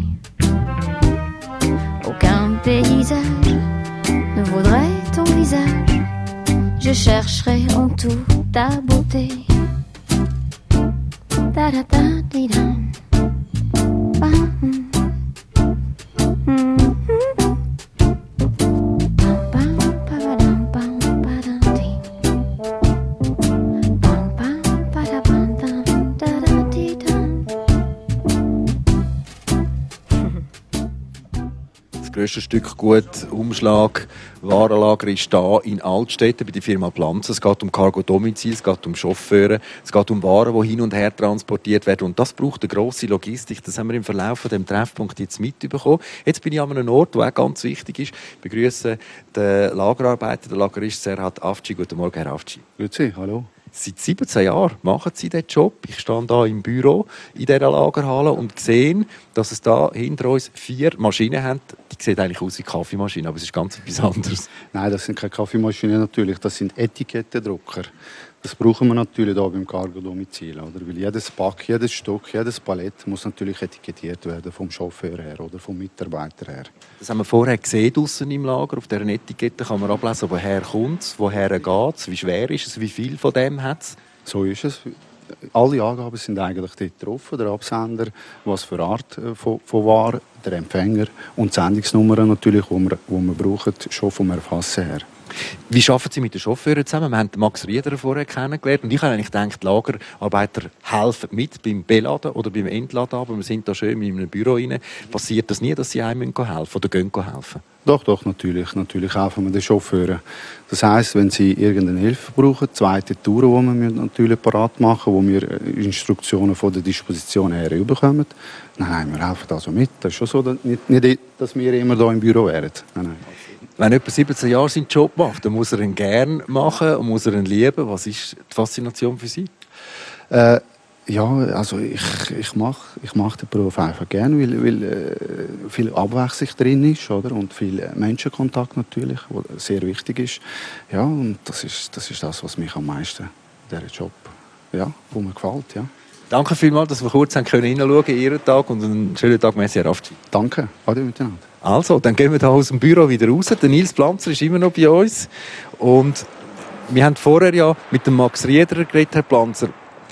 G: Aucun paysage ne vaudrait ton visage, je chercherai en tout ta beauté. Da da da di da.
C: Das grösste Stück Gut, Umschlag, Warenlager ist da in Altstätten bei der Firma Planzer. Es geht um Cargo-Domizil, es geht um Chauffeure, es geht um Waren, die hin und her transportiert werden. Und das braucht eine grosse Logistik. Das haben wir im Verlauf von dem Treffpunkt jetzt mitbekommen. Jetzt bin ich an einem Ort, der auch ganz wichtig ist. Ich begrüße den Lagerarbeiter, den Lagerist Serhat Afci. Guten Morgen, Herr Afci.
L: Grüezi, hallo.
C: Seit 17 Jahren machen Sie diesen Job. Ich stehe hier im Büro in dieser Lagerhalle und sehe, dass es da hinter uns 4 Maschinen haben. Die sehen eigentlich aus wie Kaffeemaschinen, aber es ist ganz etwas anderes.
L: Nein, das sind keine Kaffeemaschinen natürlich, das sind Etikettendrucker. Das brauchen wir natürlich hier beim Cargo-Domizil, oder? Weil jedes Pack, jedes Stück, jedes Palett muss natürlich etikettiert werden vom Chauffeur her oder vom Mitarbeiter her.
C: Das haben wir vorher gesehen draussen im Lager. Auf dieser Etikette kann man ablesen, woher kommt es, woher geht es, wie schwer ist es, wie viel von dem hat es.
L: So ist es. Alle Angaben sind eigentlich dort drauf. Der Absender, was für Art von Ware, der Empfänger und die Sendungsnummern natürlich, die wir brauchen, schon vom Erfassen her.
C: Wie arbeiten Sie mit den Chauffeuren zusammen? Wir haben den Max Rieder vorher kennengelernt und ich habe eigentlich gedacht, die Lagerarbeiter helfen mit beim Beladen oder beim Entladen, aber wir sind da schön in einem Büro rein. Passiert das nie, dass Sie einem helfen müssen oder gehen helfen?
L: Doch, natürlich. Natürlich helfen wir den Chauffeuren. Das heisst, wenn sie irgendeine Hilfe brauchen, zweite Touren, die wir natürlich parat machen, wo wir Instruktionen von der Disposition her bekommen, nein, wir helfen also mit. Das ist schon so, nicht, dass wir immer hier im Büro wären. Nein.
C: Wenn jemand 17 Jahre seinen Job macht, dann muss er ihn gerne machen und muss er ihn lieben. Was ist die Faszination für Sie?
L: Ja, also ich mach den Beruf einfach gerne, weil viel Abwechslung drin ist, oder? Und viel Menschenkontakt natürlich, was sehr wichtig ist. Ja, und das ist das, was mich am meisten in diesem Job, ja, wo mir gefällt, ja.
C: Danke vielmals, dass wir kurz hineinschauen in Ihren Tag und einen schönen Tag, merci, Herr Raftschi.
L: Danke, ade miteinander.
C: Also, dann gehen wir da aus dem Büro wieder raus. Der Nils Planzer ist immer noch bei uns. Und wir haben vorher ja mit dem Max Rieder geredet, Herr Planzer.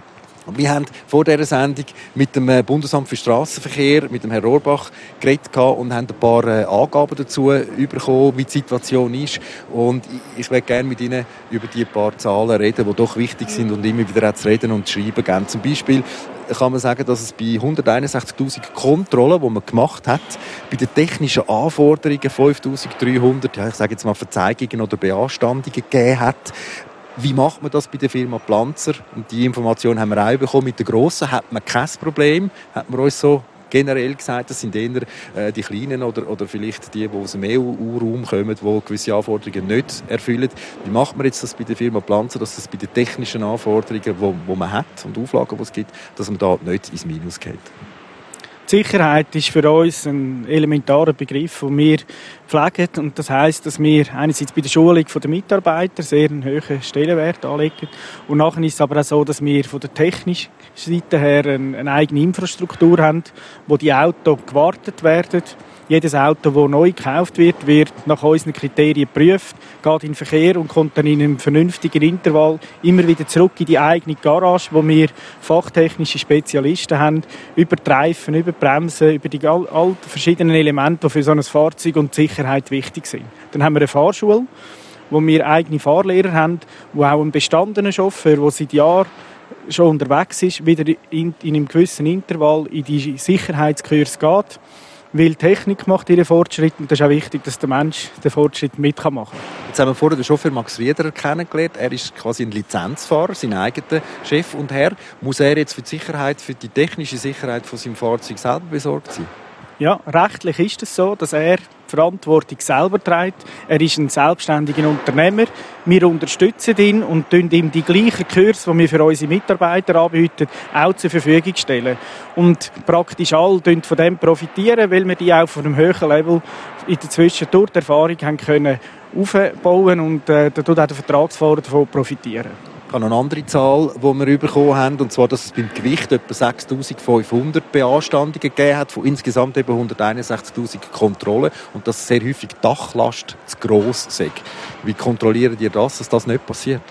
C: Wir haben vor dieser Sendung mit dem Bundesamt für Strassenverkehr, mit dem Herrn Rohrbach geredet und haben ein paar Angaben dazu bekommen, wie die Situation ist. Und ich möchte gerne mit Ihnen über die paar Zahlen reden, die doch wichtig sind und immer wieder auch zu reden und zu schreiben geben. Zum Beispiel kann man sagen, dass es bei 161'000 Kontrollen, die man gemacht hat, bei den technischen Anforderungen 5'300, ja, ich sage jetzt mal Verzeihungen oder Beanstandungen gegeben hat. Wie macht man das bei der Firma Planzer? Und die Information haben wir auch bekommen. Mit den Grossen hat man kein Problem. Hat man uns so generell gesagt, das sind eher die Kleinen oder vielleicht die aus dem EU-Raum kommen, die gewisse Anforderungen nicht erfüllen. Wie macht man jetzt das bei der Firma Planzer, dass das bei den technischen Anforderungen, die man hat und Auflagen, die es gibt, dass man da nicht ins Minus geht?
E: Die Sicherheit ist für uns ein elementarer Begriff, den wir pflegen. Und das heisst, dass wir einerseits bei der Schulung der Mitarbeiter sehr einen hohen Stellenwert anlegen. Und nachher ist es aber auch so, dass wir von der technischen Seite her eine eigene Infrastruktur haben, wo die Autos gewartet werden. Jedes Auto, das neu gekauft wird, wird nach unseren Kriterien geprüft, geht in den Verkehr und kommt dann in einem vernünftigen Intervall immer wieder zurück in die eigene Garage, wo wir fachtechnische Spezialisten haben, über die Reifen, über die Bremsen, über die all verschiedenen Elemente, die für so ein Fahrzeug und die Sicherheit wichtig sind. Dann haben wir eine Fahrschule, wo wir eigene Fahrlehrer haben, wo auch ein bestandener Chauffeur, der seit Jahren schon unterwegs ist, wieder in einem gewissen Intervall in die Sicherheitskurs geht. Weil die Technik macht ihren Fortschritt und es ist auch wichtig, dass der Mensch den Fortschritt mitmachen kann.
C: Jetzt haben wir vorher den Chauffeur Max Rieder kennengelernt. Er ist quasi ein Lizenzfahrer, sein eigener Chef und Herr. Muss er jetzt für die Sicherheit, für die technische Sicherheit von seinem Fahrzeug selber besorgt sein?
E: Ja, rechtlich ist es so, dass er die Verantwortung selber trägt. Er ist ein selbstständiger Unternehmer. Wir unterstützen ihn und stellen ihm die gleichen Kurse, die wir für unsere Mitarbeiter anbieten, auch zur Verfügung stellen. Und praktisch alle von dem profitieren, weil wir die auch von einem höheren Level in der Zwischendurch die Erfahrung haben können aufbauen und da tut auch der Vertragsfahrer davon profitieren.
C: Ich habe noch eine andere Zahl, die wir bekommen haben, und zwar, dass es beim Gewicht etwa 6'500 Beanstandungen gegeben hat, von insgesamt eben 161'000 Kontrollen, und dass sehr häufig die Dachlast zu gross sei. Wie kontrolliert ihr das, dass das nicht passiert?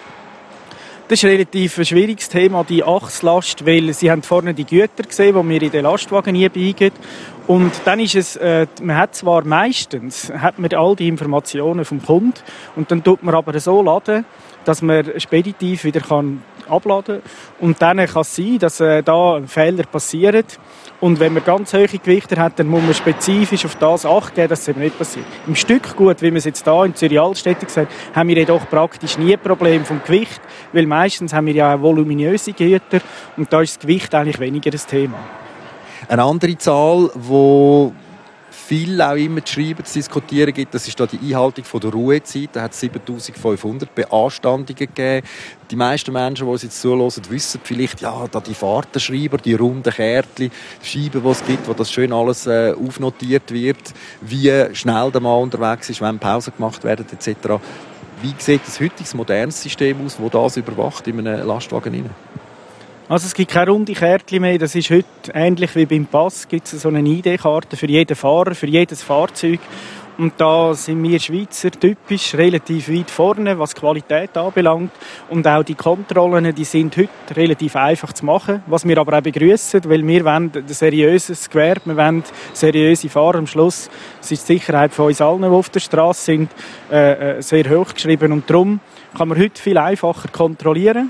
E: Das ist ein relativ schwieriges Thema, die Achslast, weil Sie haben vorne die Güter gesehen, die wir in den Lastwagen einbiegen. Und dann ist es, man hat zwar meistens all die Informationen vom Kunden und dann tut man aber so laden, dass man speditiv wieder abladen kann. Und dann kann es sein, dass da Fehler passieren. Und wenn man ganz hohe Gewichte hat, dann muss man spezifisch auf das Acht geben, dass es eben nicht passiert. Im Stückgut, wie wir es jetzt hier in Zürich-Altstädte gesehen haben wir jedoch praktisch nie ein Problem vom Gewicht, weil meistens haben wir ja auch voluminöse Güter und da ist das Gewicht eigentlich weniger das Thema.
C: Eine andere Zahl, die viel auch immer zu schreiben, zu diskutieren gibt, das ist da die Einhaltung von der Ruhezeit. Da hat es 7'500 Beanstandungen gegeben. Die meisten Menschen, die uns jetzt zuhören, wissen vielleicht, ja, da die Fahrtenschreiber, die runden Kärtchen, Scheiben, die es gibt, wo das schön alles aufnotiert wird, wie schnell der Mann unterwegs ist, wenn Pausen gemacht werden, etc. Wie sieht das heutige modernes System aus, das das überwacht in einem Lastwagen rein?
E: Also es gibt keine runde Kärtchen mehr. Das ist heute ähnlich wie beim Pass. Gibt es so eine ID-Karte für jeden Fahrer, für jedes Fahrzeug. Und da sind wir Schweizer typisch relativ weit vorne, was Qualität anbelangt. Und auch die Kontrollen, die sind heute relativ einfach zu machen. Was wir aber auch begrüßen, weil wir wollen ein seriöses Gewerbe, wir wollen seriöse Fahrer. Am Schluss ist die Sicherheit von uns allen, die auf der Straße sind, sehr hoch geschrieben. Und darum kann man heute viel einfacher kontrollieren.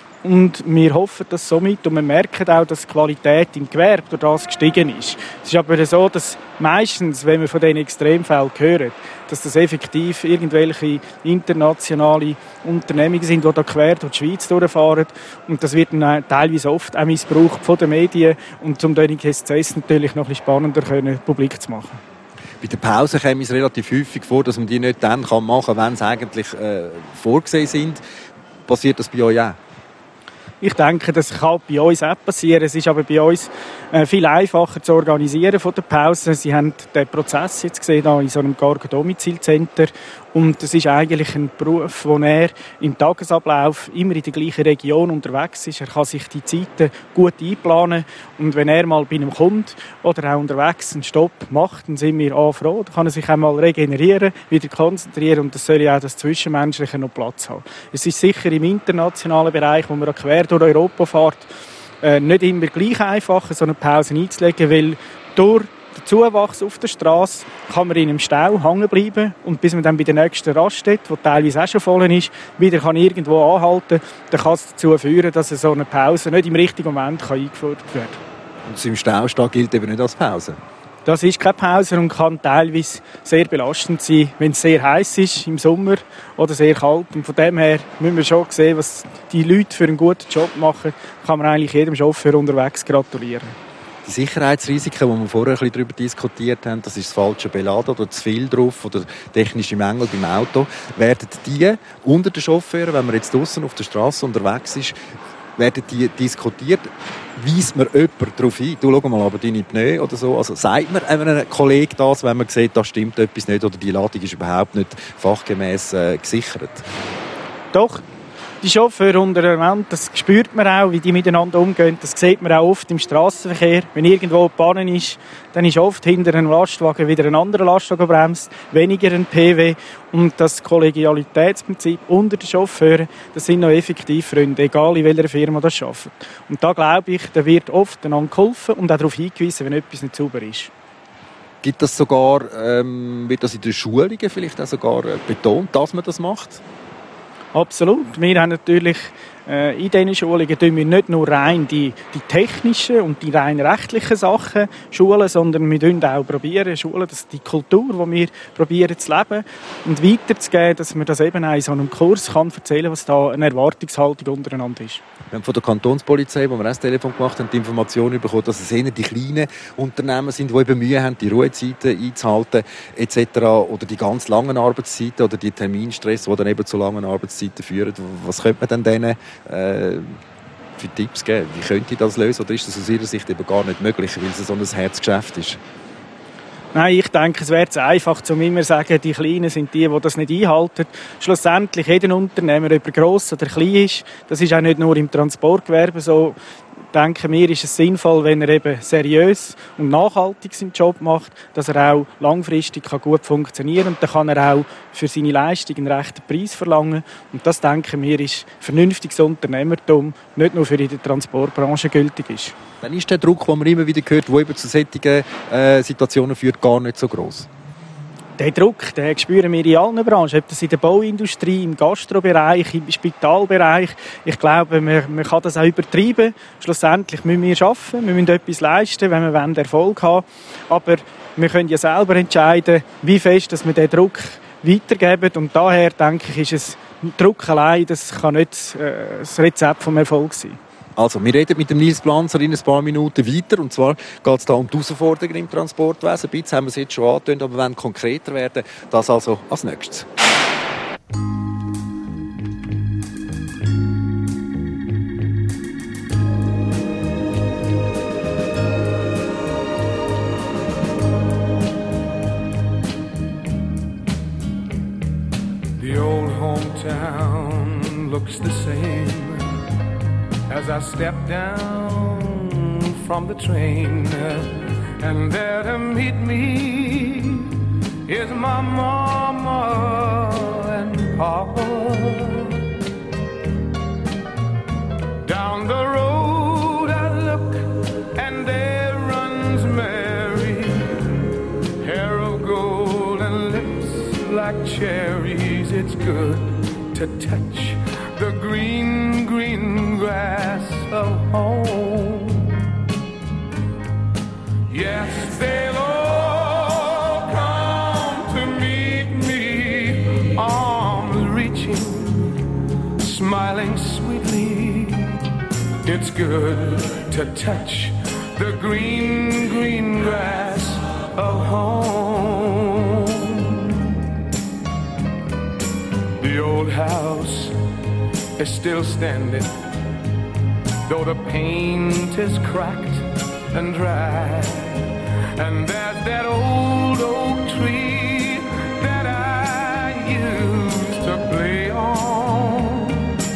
E: Und wir hoffen das somit und wir merken auch, dass die Qualität im Gewerbe durch das gestiegen ist. Es ist aber so, dass meistens, wenn wir von diesen Extremfällen hören, dass das effektiv irgendwelche internationale Unternehmungen sind, die da quer durch die Schweiz durchfahren. Und das wird dann teilweise oft auch missbraucht von den Medien und um den GSCS natürlich noch ein bisschen spannender publik zu machen.
C: Bei der Pause kommt es relativ häufig vor, dass man die nicht dann machen kann, wenn sie eigentlich vorgesehen sind. Passiert das bei euch auch?
E: Ich denke, das kann bei uns auch passieren. Es ist aber bei uns viel einfacher zu organisieren von der Pause. Sie haben den Prozess jetzt gesehen, hier in so einem Cargo-Domizil-Center. Und das ist eigentlich ein Beruf, wo er im Tagesablauf immer in der gleichen Region unterwegs ist. Er kann sich die Zeiten gut einplanen. Und wenn er mal bei einem Kunden oder auch unterwegs einen Stopp macht, dann sind wir auch froh. Dann kann er sich einmal regenerieren, wieder konzentrieren. Und das soll ja auch das Zwischenmenschliche noch Platz haben. Es ist sicher im internationalen Bereich, wo man auch quer durch Europa fährt, nicht immer gleich einfach, so eine Pause einzulegen, weil durch den Zuwachs auf der Straße kann man in einem Stau hängen bleiben und bis man dann bei der nächsten Raststätte, die teilweise auch schon voll ist, wieder kann irgendwo anhalten, dann kann es dazu führen, dass so eine Pause nicht im richtigen Moment eingeführt werden kann.
C: Und das im Stau stehen gilt eben nicht als Pause?
E: Das ist keine Pause und kann teilweise sehr belastend sein, wenn es sehr heiß ist im Sommer oder sehr kalt. Und von dem her müssen wir schon sehen, was die Leute für einen guten Job machen. Kann man eigentlich jedem Chauffeur unterwegs gratulieren.
C: Die Sicherheitsrisiken, die wir vorher ein bisschen darüber diskutiert haben, das ist das falsche Beladen oder zu viel drauf oder technische Mängel beim Auto. Werden die unter den Chauffeuren, wenn man jetzt draussen auf der Straße unterwegs ist, werden die diskutiert? Weist man jemanden darauf hin? Du, schau mal, aber deine Pneu oder so. Also sagt man einem Kollegen das, wenn man sieht, da stimmt etwas nicht oder die Ladung ist überhaupt nicht fachgemäss gesichert?
E: Doch. Die Chauffeure untereinander, das spürt man auch, wie die miteinander umgehen. Das sieht man auch oft im Strassenverkehr. Wenn irgendwo eine Panne ist, dann ist oft hinter einem Lastwagen wieder ein anderer Lastwagen bremst, weniger ein PW. Und das Kollegialitätsprinzip unter den Chauffeuren, das sind noch effektiv Freunde, egal in welcher Firma das arbeitet. Und da glaube ich, da wird oft einander geholfen und auch darauf hingewiesen, wenn etwas nicht sauber ist.
C: Gibt das sogar, wird das in den Schulungen vielleicht auch sogar betont, dass man das macht?
E: Absolut. Wir haben natürlich in diesen Schulungen wir nicht nur rein die technischen und die rein rechtlichen Sachen schulen, sondern wir schulen auch dass die Kultur, die wir probieren zu leben und weiterzugeben, dass man das eben auch in so einem Kurs kann erzählen, was da eine Erwartungshaltung untereinander ist.
C: Wir haben von der Kantonspolizei, wo wir das Telefon gemacht haben, die Information bekommen, dass es eher die kleinen Unternehmen sind, die eben Mühe haben, die Ruhezeiten einzuhalten etc. oder die ganz langen Arbeitszeiten oder die Terminstress, die dann eben zu langen Arbeitszeiten führen. Was könnte man denn denen für Tipps geben? Wie könnte ich das lösen? Oder ist das aus Ihrer Sicht eben gar nicht möglich, weil es so ein Herzgeschäft ist?
E: Nein, ich denke, es wäre zu einfach, um immer zu sagen, die Kleinen sind die das nicht einhalten. Schlussendlich, jeder Unternehmer, ob er gross oder klein ist, das ist auch nicht nur im Transportgewerbe so, denken wir, ist es sinnvoll, wenn er eben seriös und nachhaltig seinen Job macht, dass er auch langfristig gut funktionieren kann. Und dann kann er auch für seine Leistung einen rechten Preis verlangen. Und das, denken wir, ist vernünftiges Unternehmertum, nicht nur für die Transportbranche gültig ist.
C: Dann ist der Druck, den man immer wieder hört, der eben zu solchen Situationen führt, gar nicht so gross.
E: Den Druck, den spüren wir in allen Branchen, ob das in der Bauindustrie, im Gastrobereich, im Spitalbereich. Ich glaube, man kann das auch übertreiben. Schlussendlich müssen wir arbeiten, wir müssen etwas leisten, wenn wir Erfolg haben wollen. Aber wir können ja selber entscheiden, wie fest dass wir den Druck weitergeben. Und daher, denke ich, ist es Druck allein, das kann nicht das Rezept vom Erfolg sein.
C: Also, wir reden mit dem Nils Planzer in ein paar Minuten weiter. Und zwar geht es da um die Herausforderungen im Transportwesen. Ein bisschen haben wir es jetzt schon angetönt, aber wir wollen konkreter werden. Das also als nächstes.
K: The old hometown looks the same as I step down from the train, and there to meet me is my mama and papa. Down the road I look and there runs Mary, hair of gold and lips like cherries. It's good to touch the green, green grass of home. Yes, they'll all come to meet me, arms reaching, smiling sweetly. It's good to touch the green, green grass of home. The old house is still standing, though the paint is cracked and dry. And there's that old oak tree that I used to play on.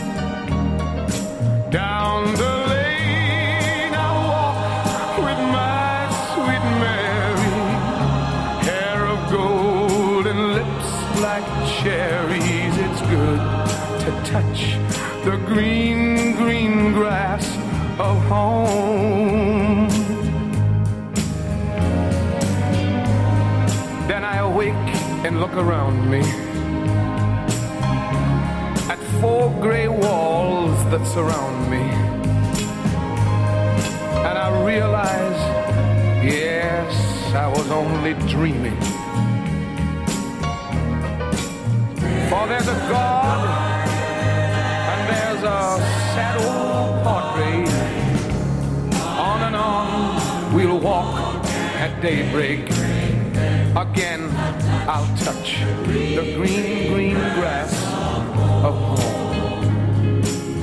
K: Down the lane I walk with my sweet Mary, hair of gold and lips like cherries. It's good to touch the green, green grass of home. Then I awake and look around me at 4 grey walls that surround me, and I realize, yes, I was only dreaming. For there's a God and there's a sad old portrait. On and on we'll walk at daybreak. Again I'll touch the green, green grass of home.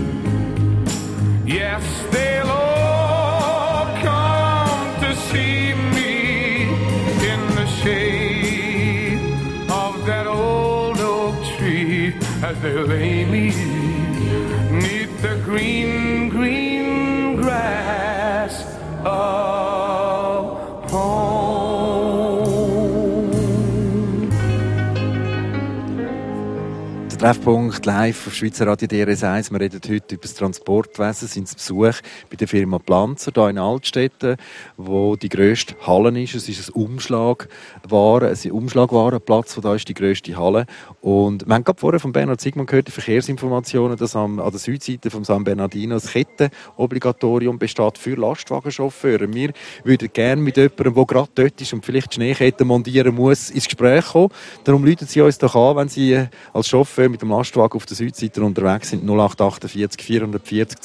K: Yes, they'll all come to see me in the shade of that old oak tree, as they lay me 'neath the green, green grass of home.
C: Treffpunkt live auf Schweizer Radio DRS1. Wir reden heute über das Transportwesen, sind zu Besuch bei der Firma Planzer hier in Altstetten, wo die grösste Halle ist. Es ist ein Umschlagwarenplatz, wo da ist die grösste Halle. Und wir haben gerade vorher von Bernhard Sigmund gehört, die Verkehrsinformationen, dass an der Südseite vom San Bernardino ein Kettenobligatorium besteht für Lastwagenchauffeure. Wir würden gerne mit jemandem, der gerade dort ist und vielleicht die Schneeketten montieren muss, ins Gespräch kommen. Darum rufen Sie uns doch an, wenn Sie als Chauffeur mit dem Lastwagen auf der Südseite unterwegs sind. 0848 440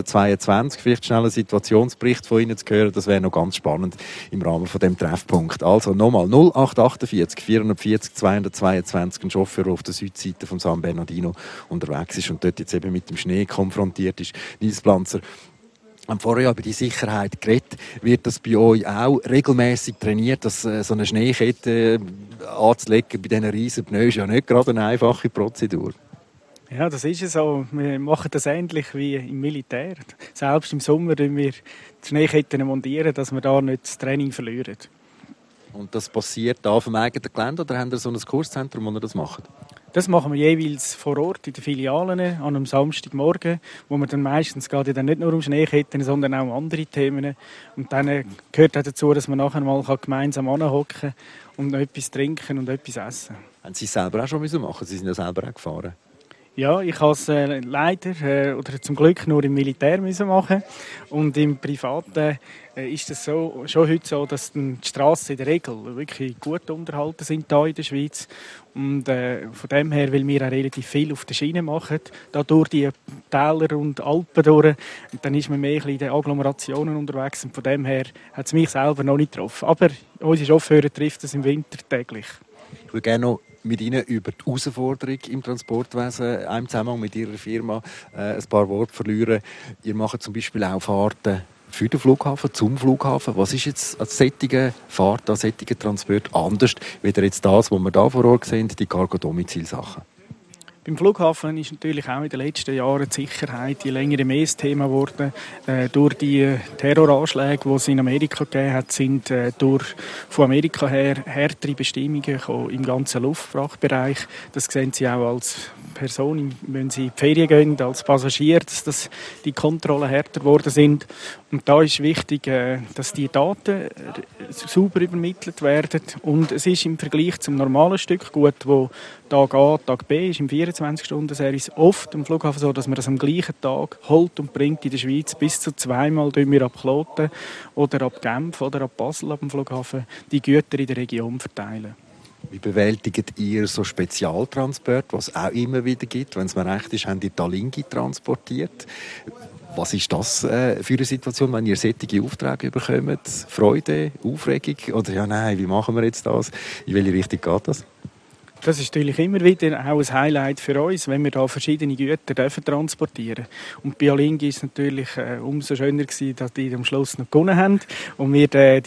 C: 222. Vielleicht schnell einen Situationsbericht von Ihnen zu hören. Das wäre noch ganz spannend im Rahmen von dem Treffpunkt. Also nochmal 0848 440 222. Ein Chauffeur, der auf der Südseite vom San Bernardino unterwegs ist und dort jetzt eben mit dem Schnee konfrontiert ist. Nils Planzer, wir haben vorher über die Sicherheit geredet. Wird das bei euch auch regelmäßig trainiert, dass so eine Schneekette anzulegen bei diesen riesen Pneus ist ja nicht gerade eine einfache Prozedur?
E: Ja, das ist es so. Wir machen das ähnlich wie im Militär. Selbst im Sommer montieren wir die Schneeketten montieren, dass wir da nicht das Training verlieren.
C: Und das passiert da auf dem eigenen Gelände oder habt ihr so ein Kurszentrum, wo ihr das macht?
E: Das machen wir jeweils vor Ort in den Filialen an einem Samstagmorgen, wo wir dann meistens geht ja dann nicht nur um Schneeketten, sondern auch um andere Themen. Und dann gehört auch dazu, dass man nachher mal gemeinsam anhocken und noch etwas trinken und etwas essen.
C: Haben Sie es selber auch schon machen? Sie sind ja selber auch gefahren.
E: Ja, ich habe es leider oder zum Glück nur im Militär machen. Und im Privaten ist es so, schon heute so, dass die Strassen in der Regel wirklich gut unterhalten sind hier in der Schweiz. Und von dem her, weil wir auch relativ viel auf der Schiene machen, da durch die Täler und Alpen durch, und dann ist man mehr in den Agglomerationen unterwegs. Und von dem her hat es mich selber noch nicht getroffen. Aber unsere Chauffeure trifft es im Winter täglich.
C: Ich würde gerne noch mit Ihnen über die Herausforderung im Transportwesen im Zusammenhang mit Ihrer Firma ein paar Worte verlieren. Ihr macht zum Beispiel auch Fahrten für den Flughafen, zum Flughafen. Was ist jetzt als solche Fahrt, als solche Transport anders, wie jetzt das, was wir da vor Ort sehen, die Cargo-Domizil-Sachen?
E: Beim Flughafen ist natürlich auch in den letzten Jahren die Sicherheit je länger mehr ein Thema geworden. Durch die Terroranschläge, die es in Amerika gegeben hat, sind von Amerika her härtere Bestimmungen gekommen im ganzen Luftfrachtbereich. Das sehen Sie auch als Person, wenn Sie in die Ferien gehen, als Passagier, dass die Kontrollen härter geworden sind. Und da ist wichtig, dass die Daten sauber übermittelt werden. Und es ist im Vergleich zum normalen Stück gut, wo Tag A, Tag B ist im 24-Stunden-Service oft am Flughafen so, dass man das am gleichen Tag holt und bringt in der Schweiz. Bis zu 2-mal wir ab Kloten oder ab Genf oder ab Basel ab dem Flughafen die Güter in der Region verteilen.
C: Wie bewältigt ihr so Spezialtransport, was es auch immer wieder gibt? Wenn es mir recht ist, haben die Talingi transportiert. Was ist das für eine Situation, wenn ihr solche Aufträge bekommt? Freude, Aufregung? Oder ja, nein, wie machen wir jetzt das? In welche Richtung geht das?
E: Das ist natürlich immer wieder auch ein Highlight für uns, wenn wir da verschiedene Güter transportieren dürfen. Und bei Alingi ist es natürlich umso schöner gewesen, dass die am Schluss noch gewonnen haben und wir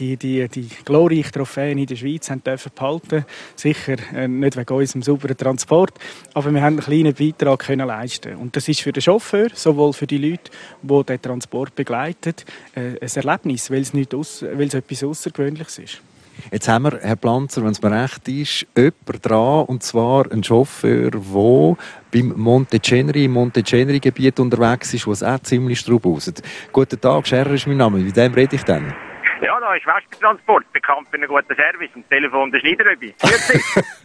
E: die glorreichen Trophäen in der Schweiz haben dürfen behalten. Sicher nicht wegen unserem sauberen Transport, aber wir haben einen kleinen Beitrag können leisten. Und das ist für den Chauffeur, sowohl für die Leute, die den Transport begleiten, ein Erlebnis, weil es etwas Außergewöhnliches ist.
C: Jetzt haben wir, Herr Planzer, wenn es mir recht ist, jemanden dran, und zwar ein Chauffeur, der beim im Monteceneri-Gebiet unterwegs ist, wo es auch ziemlich straubuset. Guten Tag, Scherer ist mein Name. Mit wem rede ich denn?
M: Ja, da ist Wespertransport, bekannt für einen guten Service. Am Telefon der Schneideröbi. Grüezi.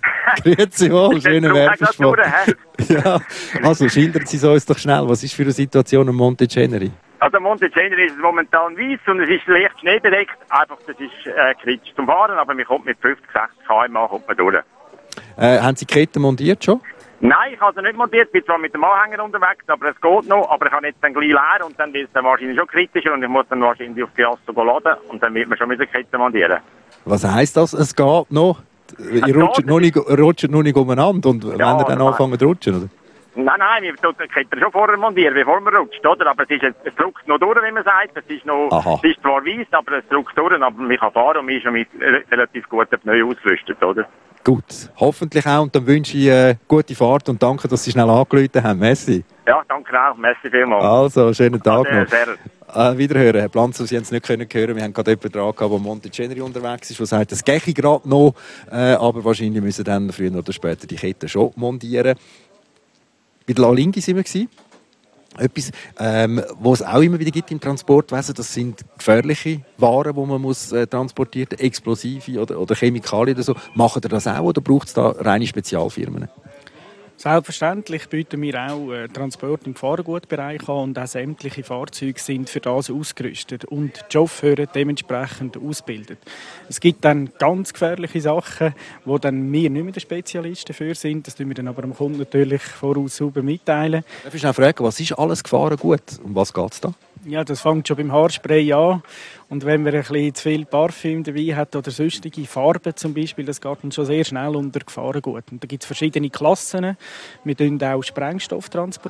C: Grüezi wohl, schöner Werbespot. Ja, also schildern Sie uns doch schnell, was ist für eine Situation am Monteceneri?
M: Also Monteceneri ist momentan weiss und es ist leicht schneebedeckt. Einfach, das ist kritisch zum Fahren, aber man kommt mit 50, 60 km/h kommt man durch.
C: Haben Sie die Kette montiert schon?
M: Nein, ich habe sie nicht montiert. Ich bin zwar mit dem Anhänger unterwegs, aber es geht noch. Aber ich habe jetzt dann gleich leer und dann wird es dann wahrscheinlich schon kritischer und ich muss dann wahrscheinlich auf die Asto laden und dann wird man schon mit der Kette montieren. Was
C: heisst das? Es geht noch? Ihr rutscht noch nicht umeinander und wenn ihr dann anfangen zu rutschen, oder?
M: Nein, wir tun die Kette schon vorher montieren, bevor man rutscht, oder? Aber es drückt noch durch, wie man sagt. Es ist zwar weiss, aber es drückt durch, aber man kann fahren und man ist schon mit relativ guten Pneu ausgerüstet, oder?
C: Gut, hoffentlich auch. Und dann wünsche ich gute Fahrt und danke, dass Sie schnell angerufen haben. Merci.
M: Ja, danke auch. Merci vielmals.
C: Also, schönen Tag noch. Wiederhören. Herr Planzer, Sie haben es nicht hören können. Wir haben gerade jemanden dran gehabt, der Monteceneri unterwegs ist, der sagt, das gehe ich gerade noch. Aber wahrscheinlich müssen dann früher oder später die Kette schon montieren. Bei der Alingi waren wir. Etwas, was es auch immer wieder gibt im Transportwesen, das sind gefährliche Waren, die man transportieren muss, Explosive oder Chemikalien oder so. Machen ihr das auch oder braucht es da reine Spezialfirmen?
E: Selbstverständlich bieten wir auch Transport im Gefahrengutbereich an und auch sämtliche Fahrzeuge sind für das ausgerüstet und die Chauffeure dementsprechend ausbildet. Es gibt dann ganz gefährliche Sachen, wo dann wir nicht mehr der Spezialist dafür sind. Das tun wir dann aber dem Kunden natürlich voraus sauber mitteilen.
C: Darf ich noch fragen, was ist alles Gefahrengut? Um was geht es da?
E: Ja, das fängt schon beim Haarspray an. Und wenn man ein bisschen zu viel Parfüm dabei hat oder sonstige Farben zum Beispiel, das geht dann schon sehr schnell unter Gefahrengut. Und da gibt es verschiedene Klassen. Wir transportieren auch Sprengstoff.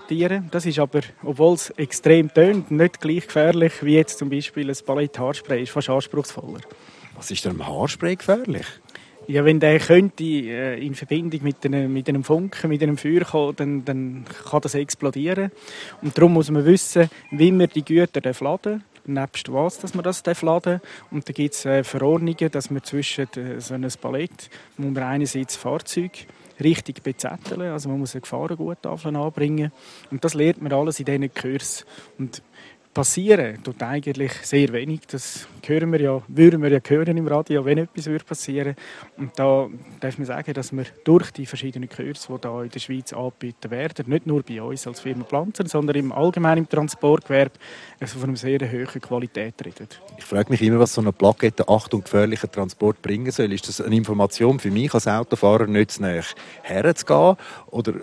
E: Das ist aber, obwohl es extrem tönt, nicht gleich gefährlich wie jetzt zum Beispiel ein Palett Haarspray. Ist fast anspruchsvoller.
C: Was ist denn am Haarspray gefährlich?
E: Ja, wenn der könnte in Verbindung mit einem Funken, mit einem Feuer kommen, dann kann das explodieren. Und darum muss man wissen, wie man die Güter laden, nebst was, dass man das laden. Und da gibt es Verordnungen, dass man zwischen so einem Palett, muss man einerseits Fahrzeug richtig bezetteln, also man muss ein Gefahrengut anbringen. Und das lernt man alles in diesen Kursen. Und passieren tut eigentlich sehr wenig. Das würden wir ja hören im Radio, wenn etwas passieren würde. Und da darf man sagen, dass wir durch die verschiedenen Kurse, die hier in der Schweiz angeboten werden, nicht nur bei uns als Firma Planzer, sondern im allgemeinen Transportgewerbe von einer sehr hohen Qualität reden. Ich
C: frage mich immer, was so eine Plakette «Achtung, gefährlicher Transport» bringen soll. Ist das eine Information für mich als Autofahrer, nicht zu nahe herzugehen? Oder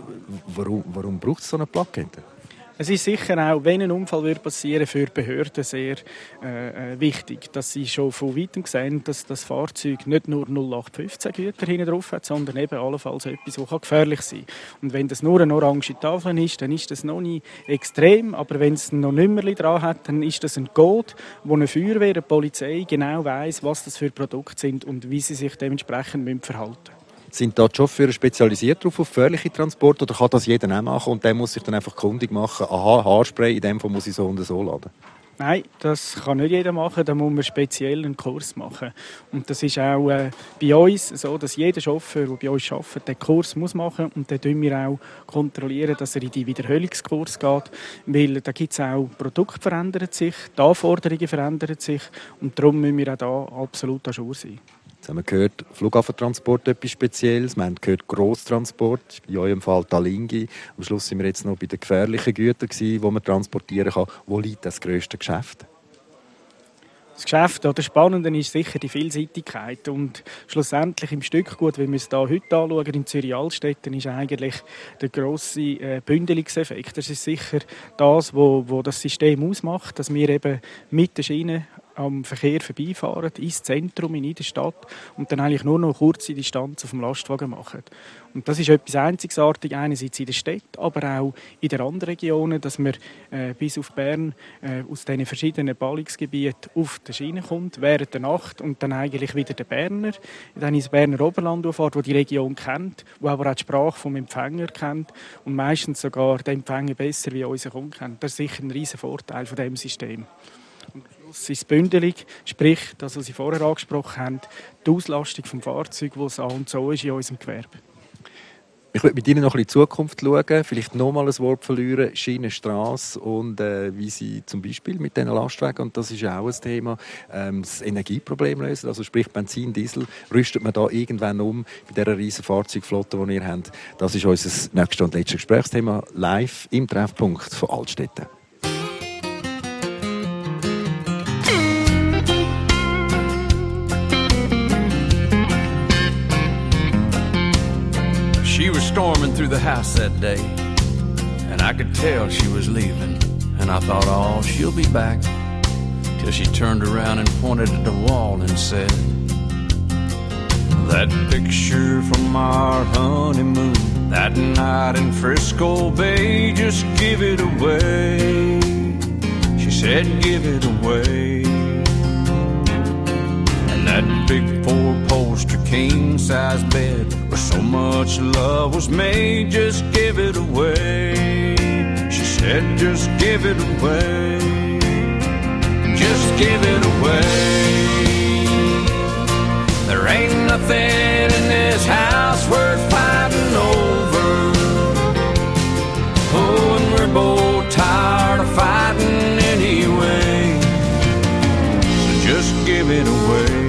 C: warum braucht es so eine Plakette?
E: Es ist sicher auch, wenn ein Unfall passieren würde, für Behörden sehr wichtig, dass sie schon von weitem sehen, dass das Fahrzeug nicht nur 0815 Güter hinten drauf hat, sondern eben allenfalls etwas, das gefährlich sein kann. Und wenn das nur eine orange Tafel ist, dann ist das noch nicht extrem, aber wenn es noch Nümmerli dran hat, dann ist das ein Code, wo eine Feuerwehr, eine Polizei genau weiss, was das für Produkte sind und wie sie sich dementsprechend verhalten müssen.
C: Sind da die Chauffeure spezialisiert darauf, auf gefährliche Transporte, oder kann das jeder auch machen und der muss sich dann einfach kundig machen, aha, Haarspray, in dem Fall muss ich so und so laden?
E: Nein, das kann nicht jeder machen, da muss man speziell einen Kurs machen. Und das ist auch bei uns so, dass jeder Chauffeur, der bei uns arbeitet, den Kurs muss machen, und dann kontrollieren wir auch kontrollieren, dass er in die Wiederholungskurs geht, weil da gibt es auch, Produkte verändern sich, die Anforderungen verändern sich, und darum müssen wir auch da absolut à jour sein.
C: Jetzt haben wir gehört, Flughafentransport etwas Spezielles. Wir haben gehört, Grosstransport, in eurem Fall Talingi. Am Schluss sind wir jetzt noch bei den gefährlichen Gütern, die man transportieren kann. Wo liegt das grösste Geschäft?
E: Das Geschäft, das Spannende ist sicher die Vielseitigkeit. Und schlussendlich im Stückgut, wenn wir es hier heute anschauen, in Zürich-Altstetten, ist eigentlich der grosse Bündelungseffekt. Das ist sicher das, was das System ausmacht, dass wir eben mit der Schiene am Verkehr vorbeifahren, ins Zentrum, in die Stadt, und dann eigentlich nur noch eine kurze Distanz auf dem Lastwagen machen. Und das ist etwas Einzigartiges, einerseits in der Stadt, aber auch in den anderen Regionen, dass man bis auf Bern aus diesen verschiedenen Ballungsgebieten auf die Schiene kommt, während der Nacht, und dann eigentlich wieder der Berner, dann ins Berner Oberland fährt, wo die Region kennt, wo aber auch die Sprache vom Empfänger kennt und meistens sogar den Empfänger besser wie unser Kunde kennt. Das ist sicher ein riesen Vorteil von diesem System. Es ist Bündelung, sprich, das, was Sie vorher angesprochen haben, die Auslastung des Fahrzeugs, die es an und so ist in unserem Gewerbe.
C: Ich würde mit Ihnen noch ein bisschen in die Zukunft schauen, vielleicht nochmal ein Wort verlieren, Schienenstrasse und wie Sie zum Beispiel mit diesen Lastwagen, und das ist ja auch ein Thema, das Energieproblem lösen, also sprich Benzin, Diesel, rüstet man da irgendwann um bei dieser riesen Fahrzeugflotte, die ihr habt. Das ist unser nächstes und letztes Gesprächsthema live im Treffpunkt von Altstetten.
K: She was storming through the house that day, and I could tell she was leaving. And I thought, oh, she'll be back. Till she turned around and pointed at the wall and said, that picture from our honeymoon, that night in Frisco Bay, just give it away. She said, give it away. That big four-poster king-size bed where so much love was made, just give it away. She said, just give it away. Just give it away. There ain't nothing in this house worth fighting over. Oh, and we're both tired of fighting anyway. So just give it away.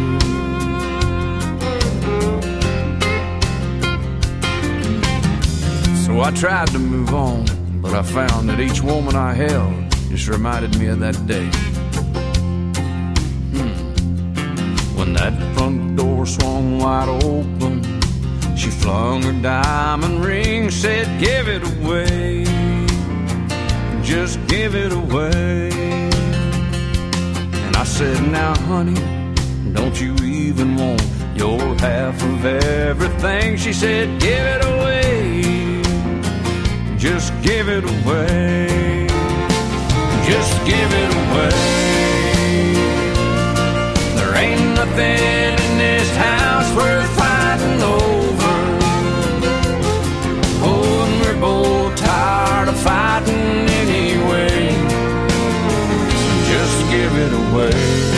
K: So I tried to move on, but I found that each woman I held just reminded me of that day. When that front door swung wide open, she flung her diamond ring, said, give it away. Just give it away. And I said, now honey, don't you even want your half of everything? She said, give it away. Just give it away. Just give it away. There ain't nothing in this house worth fighting over. Oh, and we're both tired of fighting anyway. Just give it away.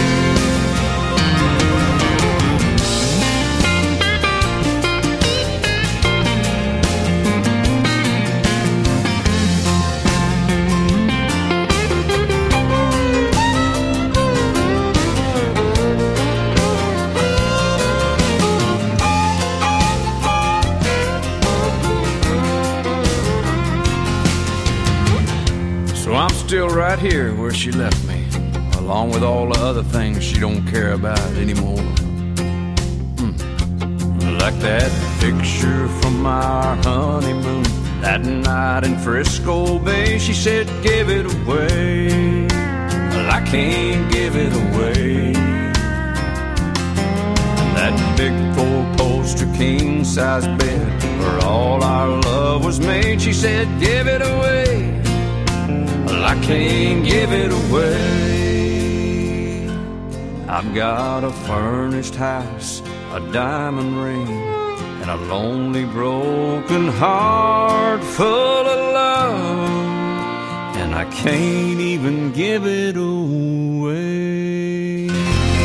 K: Still right here where she left me, along with all the other things she don't care about anymore. Like that picture from our honeymoon, that night in Frisco Bay. She said, give it away. Well, I can't give it away. That big four-poster king-size bed where all our love was made. She said, give it away. I can't give it away. I've got a furnished house, a diamond ring, and a lonely broken heart full of love, and I can't even give it away.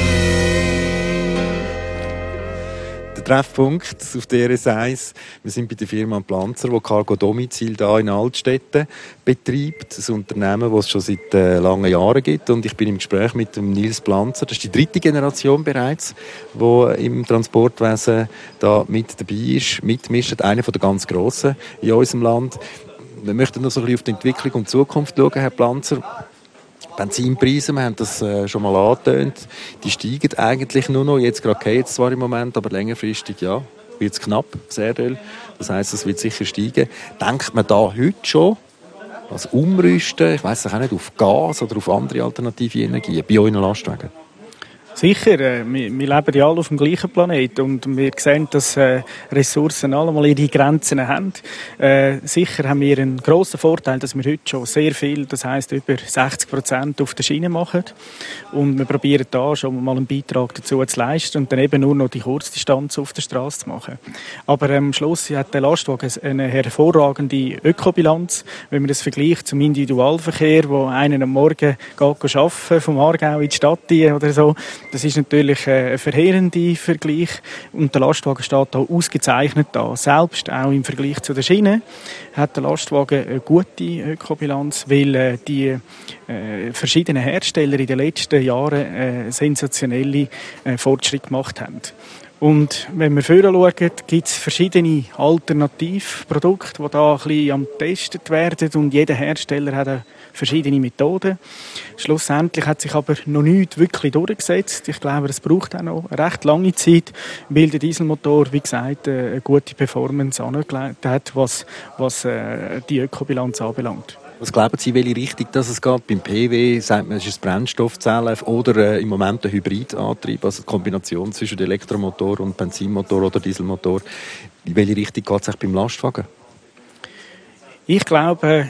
C: Treffpunkt auf DRS1. Wir sind bei der Firma Planzer, die Cargo Domizil hier in Altstetten betreibt. Ein Unternehmen, das es schon seit langen Jahren gibt. Und ich bin im Gespräch mit dem Nils Planzer. Das ist die 3. Generation bereits, die im Transportwesen da mit dabei ist, mitmischt. Einer der ganz Grossen in unserem Land. Wir möchten noch so ein bisschen auf die Entwicklung und die Zukunft schauen, Herr Planzer. Benzinpreise, wir haben das schon mal angetönt, die steigen eigentlich nur noch, jetzt gerade geht es zwar im Moment, aber längerfristig ja, wird es knapp, das Erdöl, das heisst, es wird sicher steigen. Denkt man da heute schon als Umrüsten, ich weiss auch nicht, auf Gas oder auf andere alternative Energien, bei euren Lastwagen?
E: Sicher, wir leben ja alle auf dem gleichen Planeten und wir sehen, dass Ressourcen allemal ihre Grenzen haben. Sicher haben wir einen grossen Vorteil, dass wir heute schon sehr viel, das heisst über 60% auf der Schiene machen. Und wir probieren da schon mal einen Beitrag dazu zu leisten und dann eben nur noch die Kurzdistanz auf der Straße zu machen. Aber am Schluss hat der Lastwagen eine hervorragende Ökobilanz. Wenn man das vergleicht zum Individualverkehr, wo einer am Morgen geht arbeiten, vom Aargau in die Stadt oder so, das ist natürlich ein verheerender Vergleich und der Lastwagen steht da ausgezeichnet da. Selbst auch im Vergleich zu der Schiene hat der Lastwagen eine gute Ökobilanz, weil die verschiedenen Hersteller in den letzten Jahren sensationelle Fortschritte gemacht haben. Und wenn wir vorher schauen, gibt es verschiedene Alternativprodukte, die da ein bisschen am getestet werden und jeder Hersteller hat eine verschiedene Methoden. Schlussendlich hat sich aber noch nichts wirklich durchgesetzt. Ich glaube, es braucht auch noch eine recht lange Zeit, weil der Dieselmotor, wie gesagt, eine gute Performance angelegt hat, was die Ökobilanz anbelangt.
C: Was glauben Sie, welche Richtung das es geht? Beim PW sagt man, es ist Brennstoffzelle oder im Moment ein Hybridantrieb, also eine Kombination zwischen Elektromotor und Benzinmotor oder Dieselmotor. In welche Richtung geht es beim Lastwagen?
E: Ich glaube,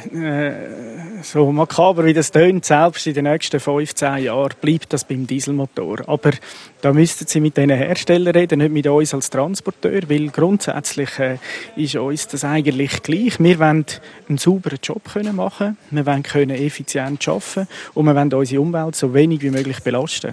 E: so makaber wie das tönt, selbst in den nächsten 15 Jahren bleibt das beim Dieselmotor. Aber da müssten Sie mit diesen Herstellern reden, nicht mit uns als Transporteur, weil grundsätzlich ist uns das eigentlich gleich. Wir wollen einen sauberen Job machen, wir wollen effizient arbeiten und wir wollen unsere Umwelt so wenig wie möglich belasten.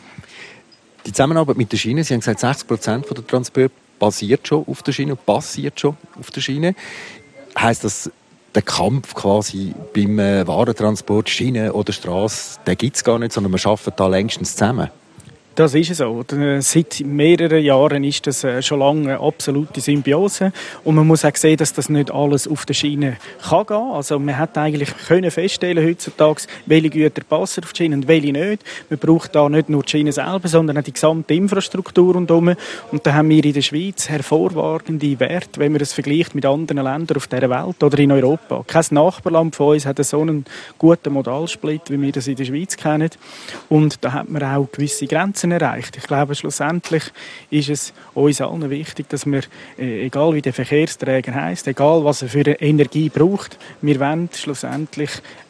C: Die Zusammenarbeit mit der Schiene, Sie haben gesagt, 60% der Transport basiert schon auf der Schiene und passiert schon auf der Schiene. Heisst das, der Kampf quasi beim Warentransport, Schiene oder Straße, den gibt es gar nicht, sondern wir arbeiten da längstens zusammen?
E: Das ist so. Seit mehreren Jahren ist das schon lange eine absolute Symbiose. Und man muss auch sehen, dass das nicht alles auf der Schiene kann gehen. Also man hat eigentlich feststellen heutzutage, welche Güter passen auf die Schiene und welche nicht. Man braucht da nicht nur die Schiene selber, sondern auch die gesamte Infrastruktur rundherum. Und da haben wir in der Schweiz hervorragende Werte, wenn man es vergleicht mit anderen Ländern auf dieser Welt oder in Europa. Kein Nachbarland von uns hat so einen guten Modalsplit, wie wir das in der Schweiz kennen. Und da hat man auch gewisse Grenzen erreicht. Ich glaube, schlussendlich ist es uns allen wichtig, dass wir, egal wie der Verkehrsträger heisst, egal was er für eine Energie braucht, wir wollen schlussendlich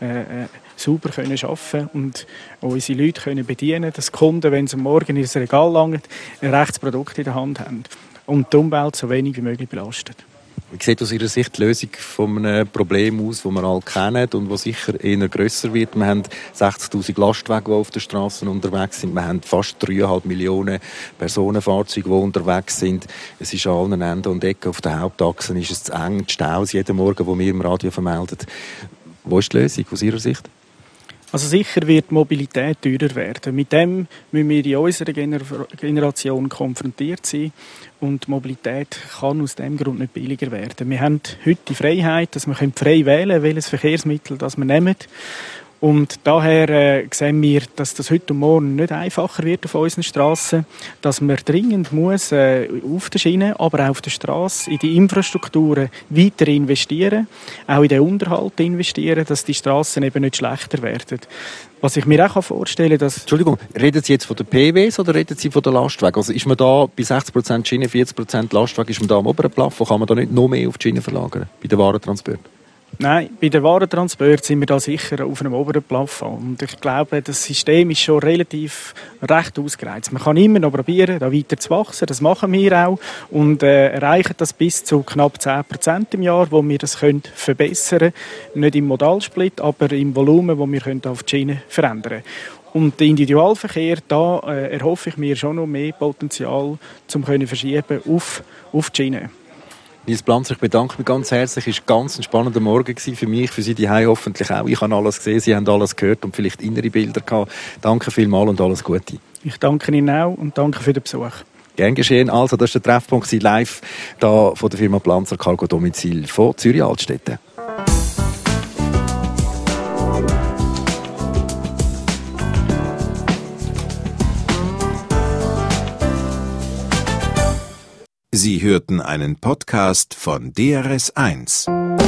E: sauber arbeiten und unsere Leute können bedienen, dass die Kunden, wenn sie morgen in das Regal langen, ein rechtes Produkt in der Hand haben und die Umwelt so wenig wie möglich belastet.
C: Wie sieht aus Ihrer Sicht die Lösung von einem Problem aus, das wir alle kennen und das sicher eher grösser wird? Wir haben 60'000 Lastwagen, die auf den Straßen unterwegs sind. Wir haben fast 3,5 Millionen Personenfahrzeuge, die unterwegs sind. Es ist an allen Enden und Ecken. Auf den Hauptachsen ist es zu eng, die Staus jeden Morgen, die wir im Radio vermelden. Wo ist die Lösung aus Ihrer Sicht?
E: Also sicher wird die Mobilität teurer werden. Mit dem müssen wir in unserer Generation konfrontiert sein. Und die Mobilität kann aus dem Grund nicht billiger werden. Wir haben heute die Freiheit, dass wir frei wählen können, welches Verkehrsmittel das wir nehmen. Und daher sehen wir, dass das heute und morgen nicht einfacher wird auf unseren Strassen, dass man dringend muss auf der Schiene, aber auch auf der Straße in die Infrastrukturen weiter investieren, auch in den Unterhalt investieren, dass die Strassen eben nicht schlechter werden. Was ich mir auch vorstellen kann, dass...
C: Entschuldigung, reden Sie jetzt von den PWs oder reden Sie von den Lastwagen? Also ist man da bei 60% Schiene, 40% Lastwagen, ist man da am oberen Plafond? Kann man da nicht noch mehr auf die Schiene verlagern, bei den Warentransporten?
E: Nein, bei den Warentransport sind wir da sicher auf einem oberen Plafond. Und ich glaube, das System ist schon recht ausgereizt. Man kann immer noch probieren, da weiter zu wachsen. Das machen wir auch. Und erreichen das bis zu knapp 10% im Jahr, wo wir das können verbessern können. Nicht im Modalsplit, aber im Volumen, wo wir auf die Schiene verändern können. Und der Individualverkehr, da erhoffe ich mir schon noch mehr Potenzial, um verschieben auf die Schiene.
C: Nils Blanzer, ich bedanke mich ganz herzlich. Es war ganz ein spannender Morgen für mich, für Sie die Hause hoffentlich auch. Ich habe alles gesehen, Sie haben alles gehört und vielleicht innere Bilder gehabt. Danke vielmals und alles Gute.
E: Ich danke Ihnen auch und danke für den Besuch.
C: Gern geschehen. Also, das war der Treffpunkt live da von der Firma Blanzer Cargo Domizil von Zürich Altstädte.
A: Sie hörten einen Podcast von DRS1.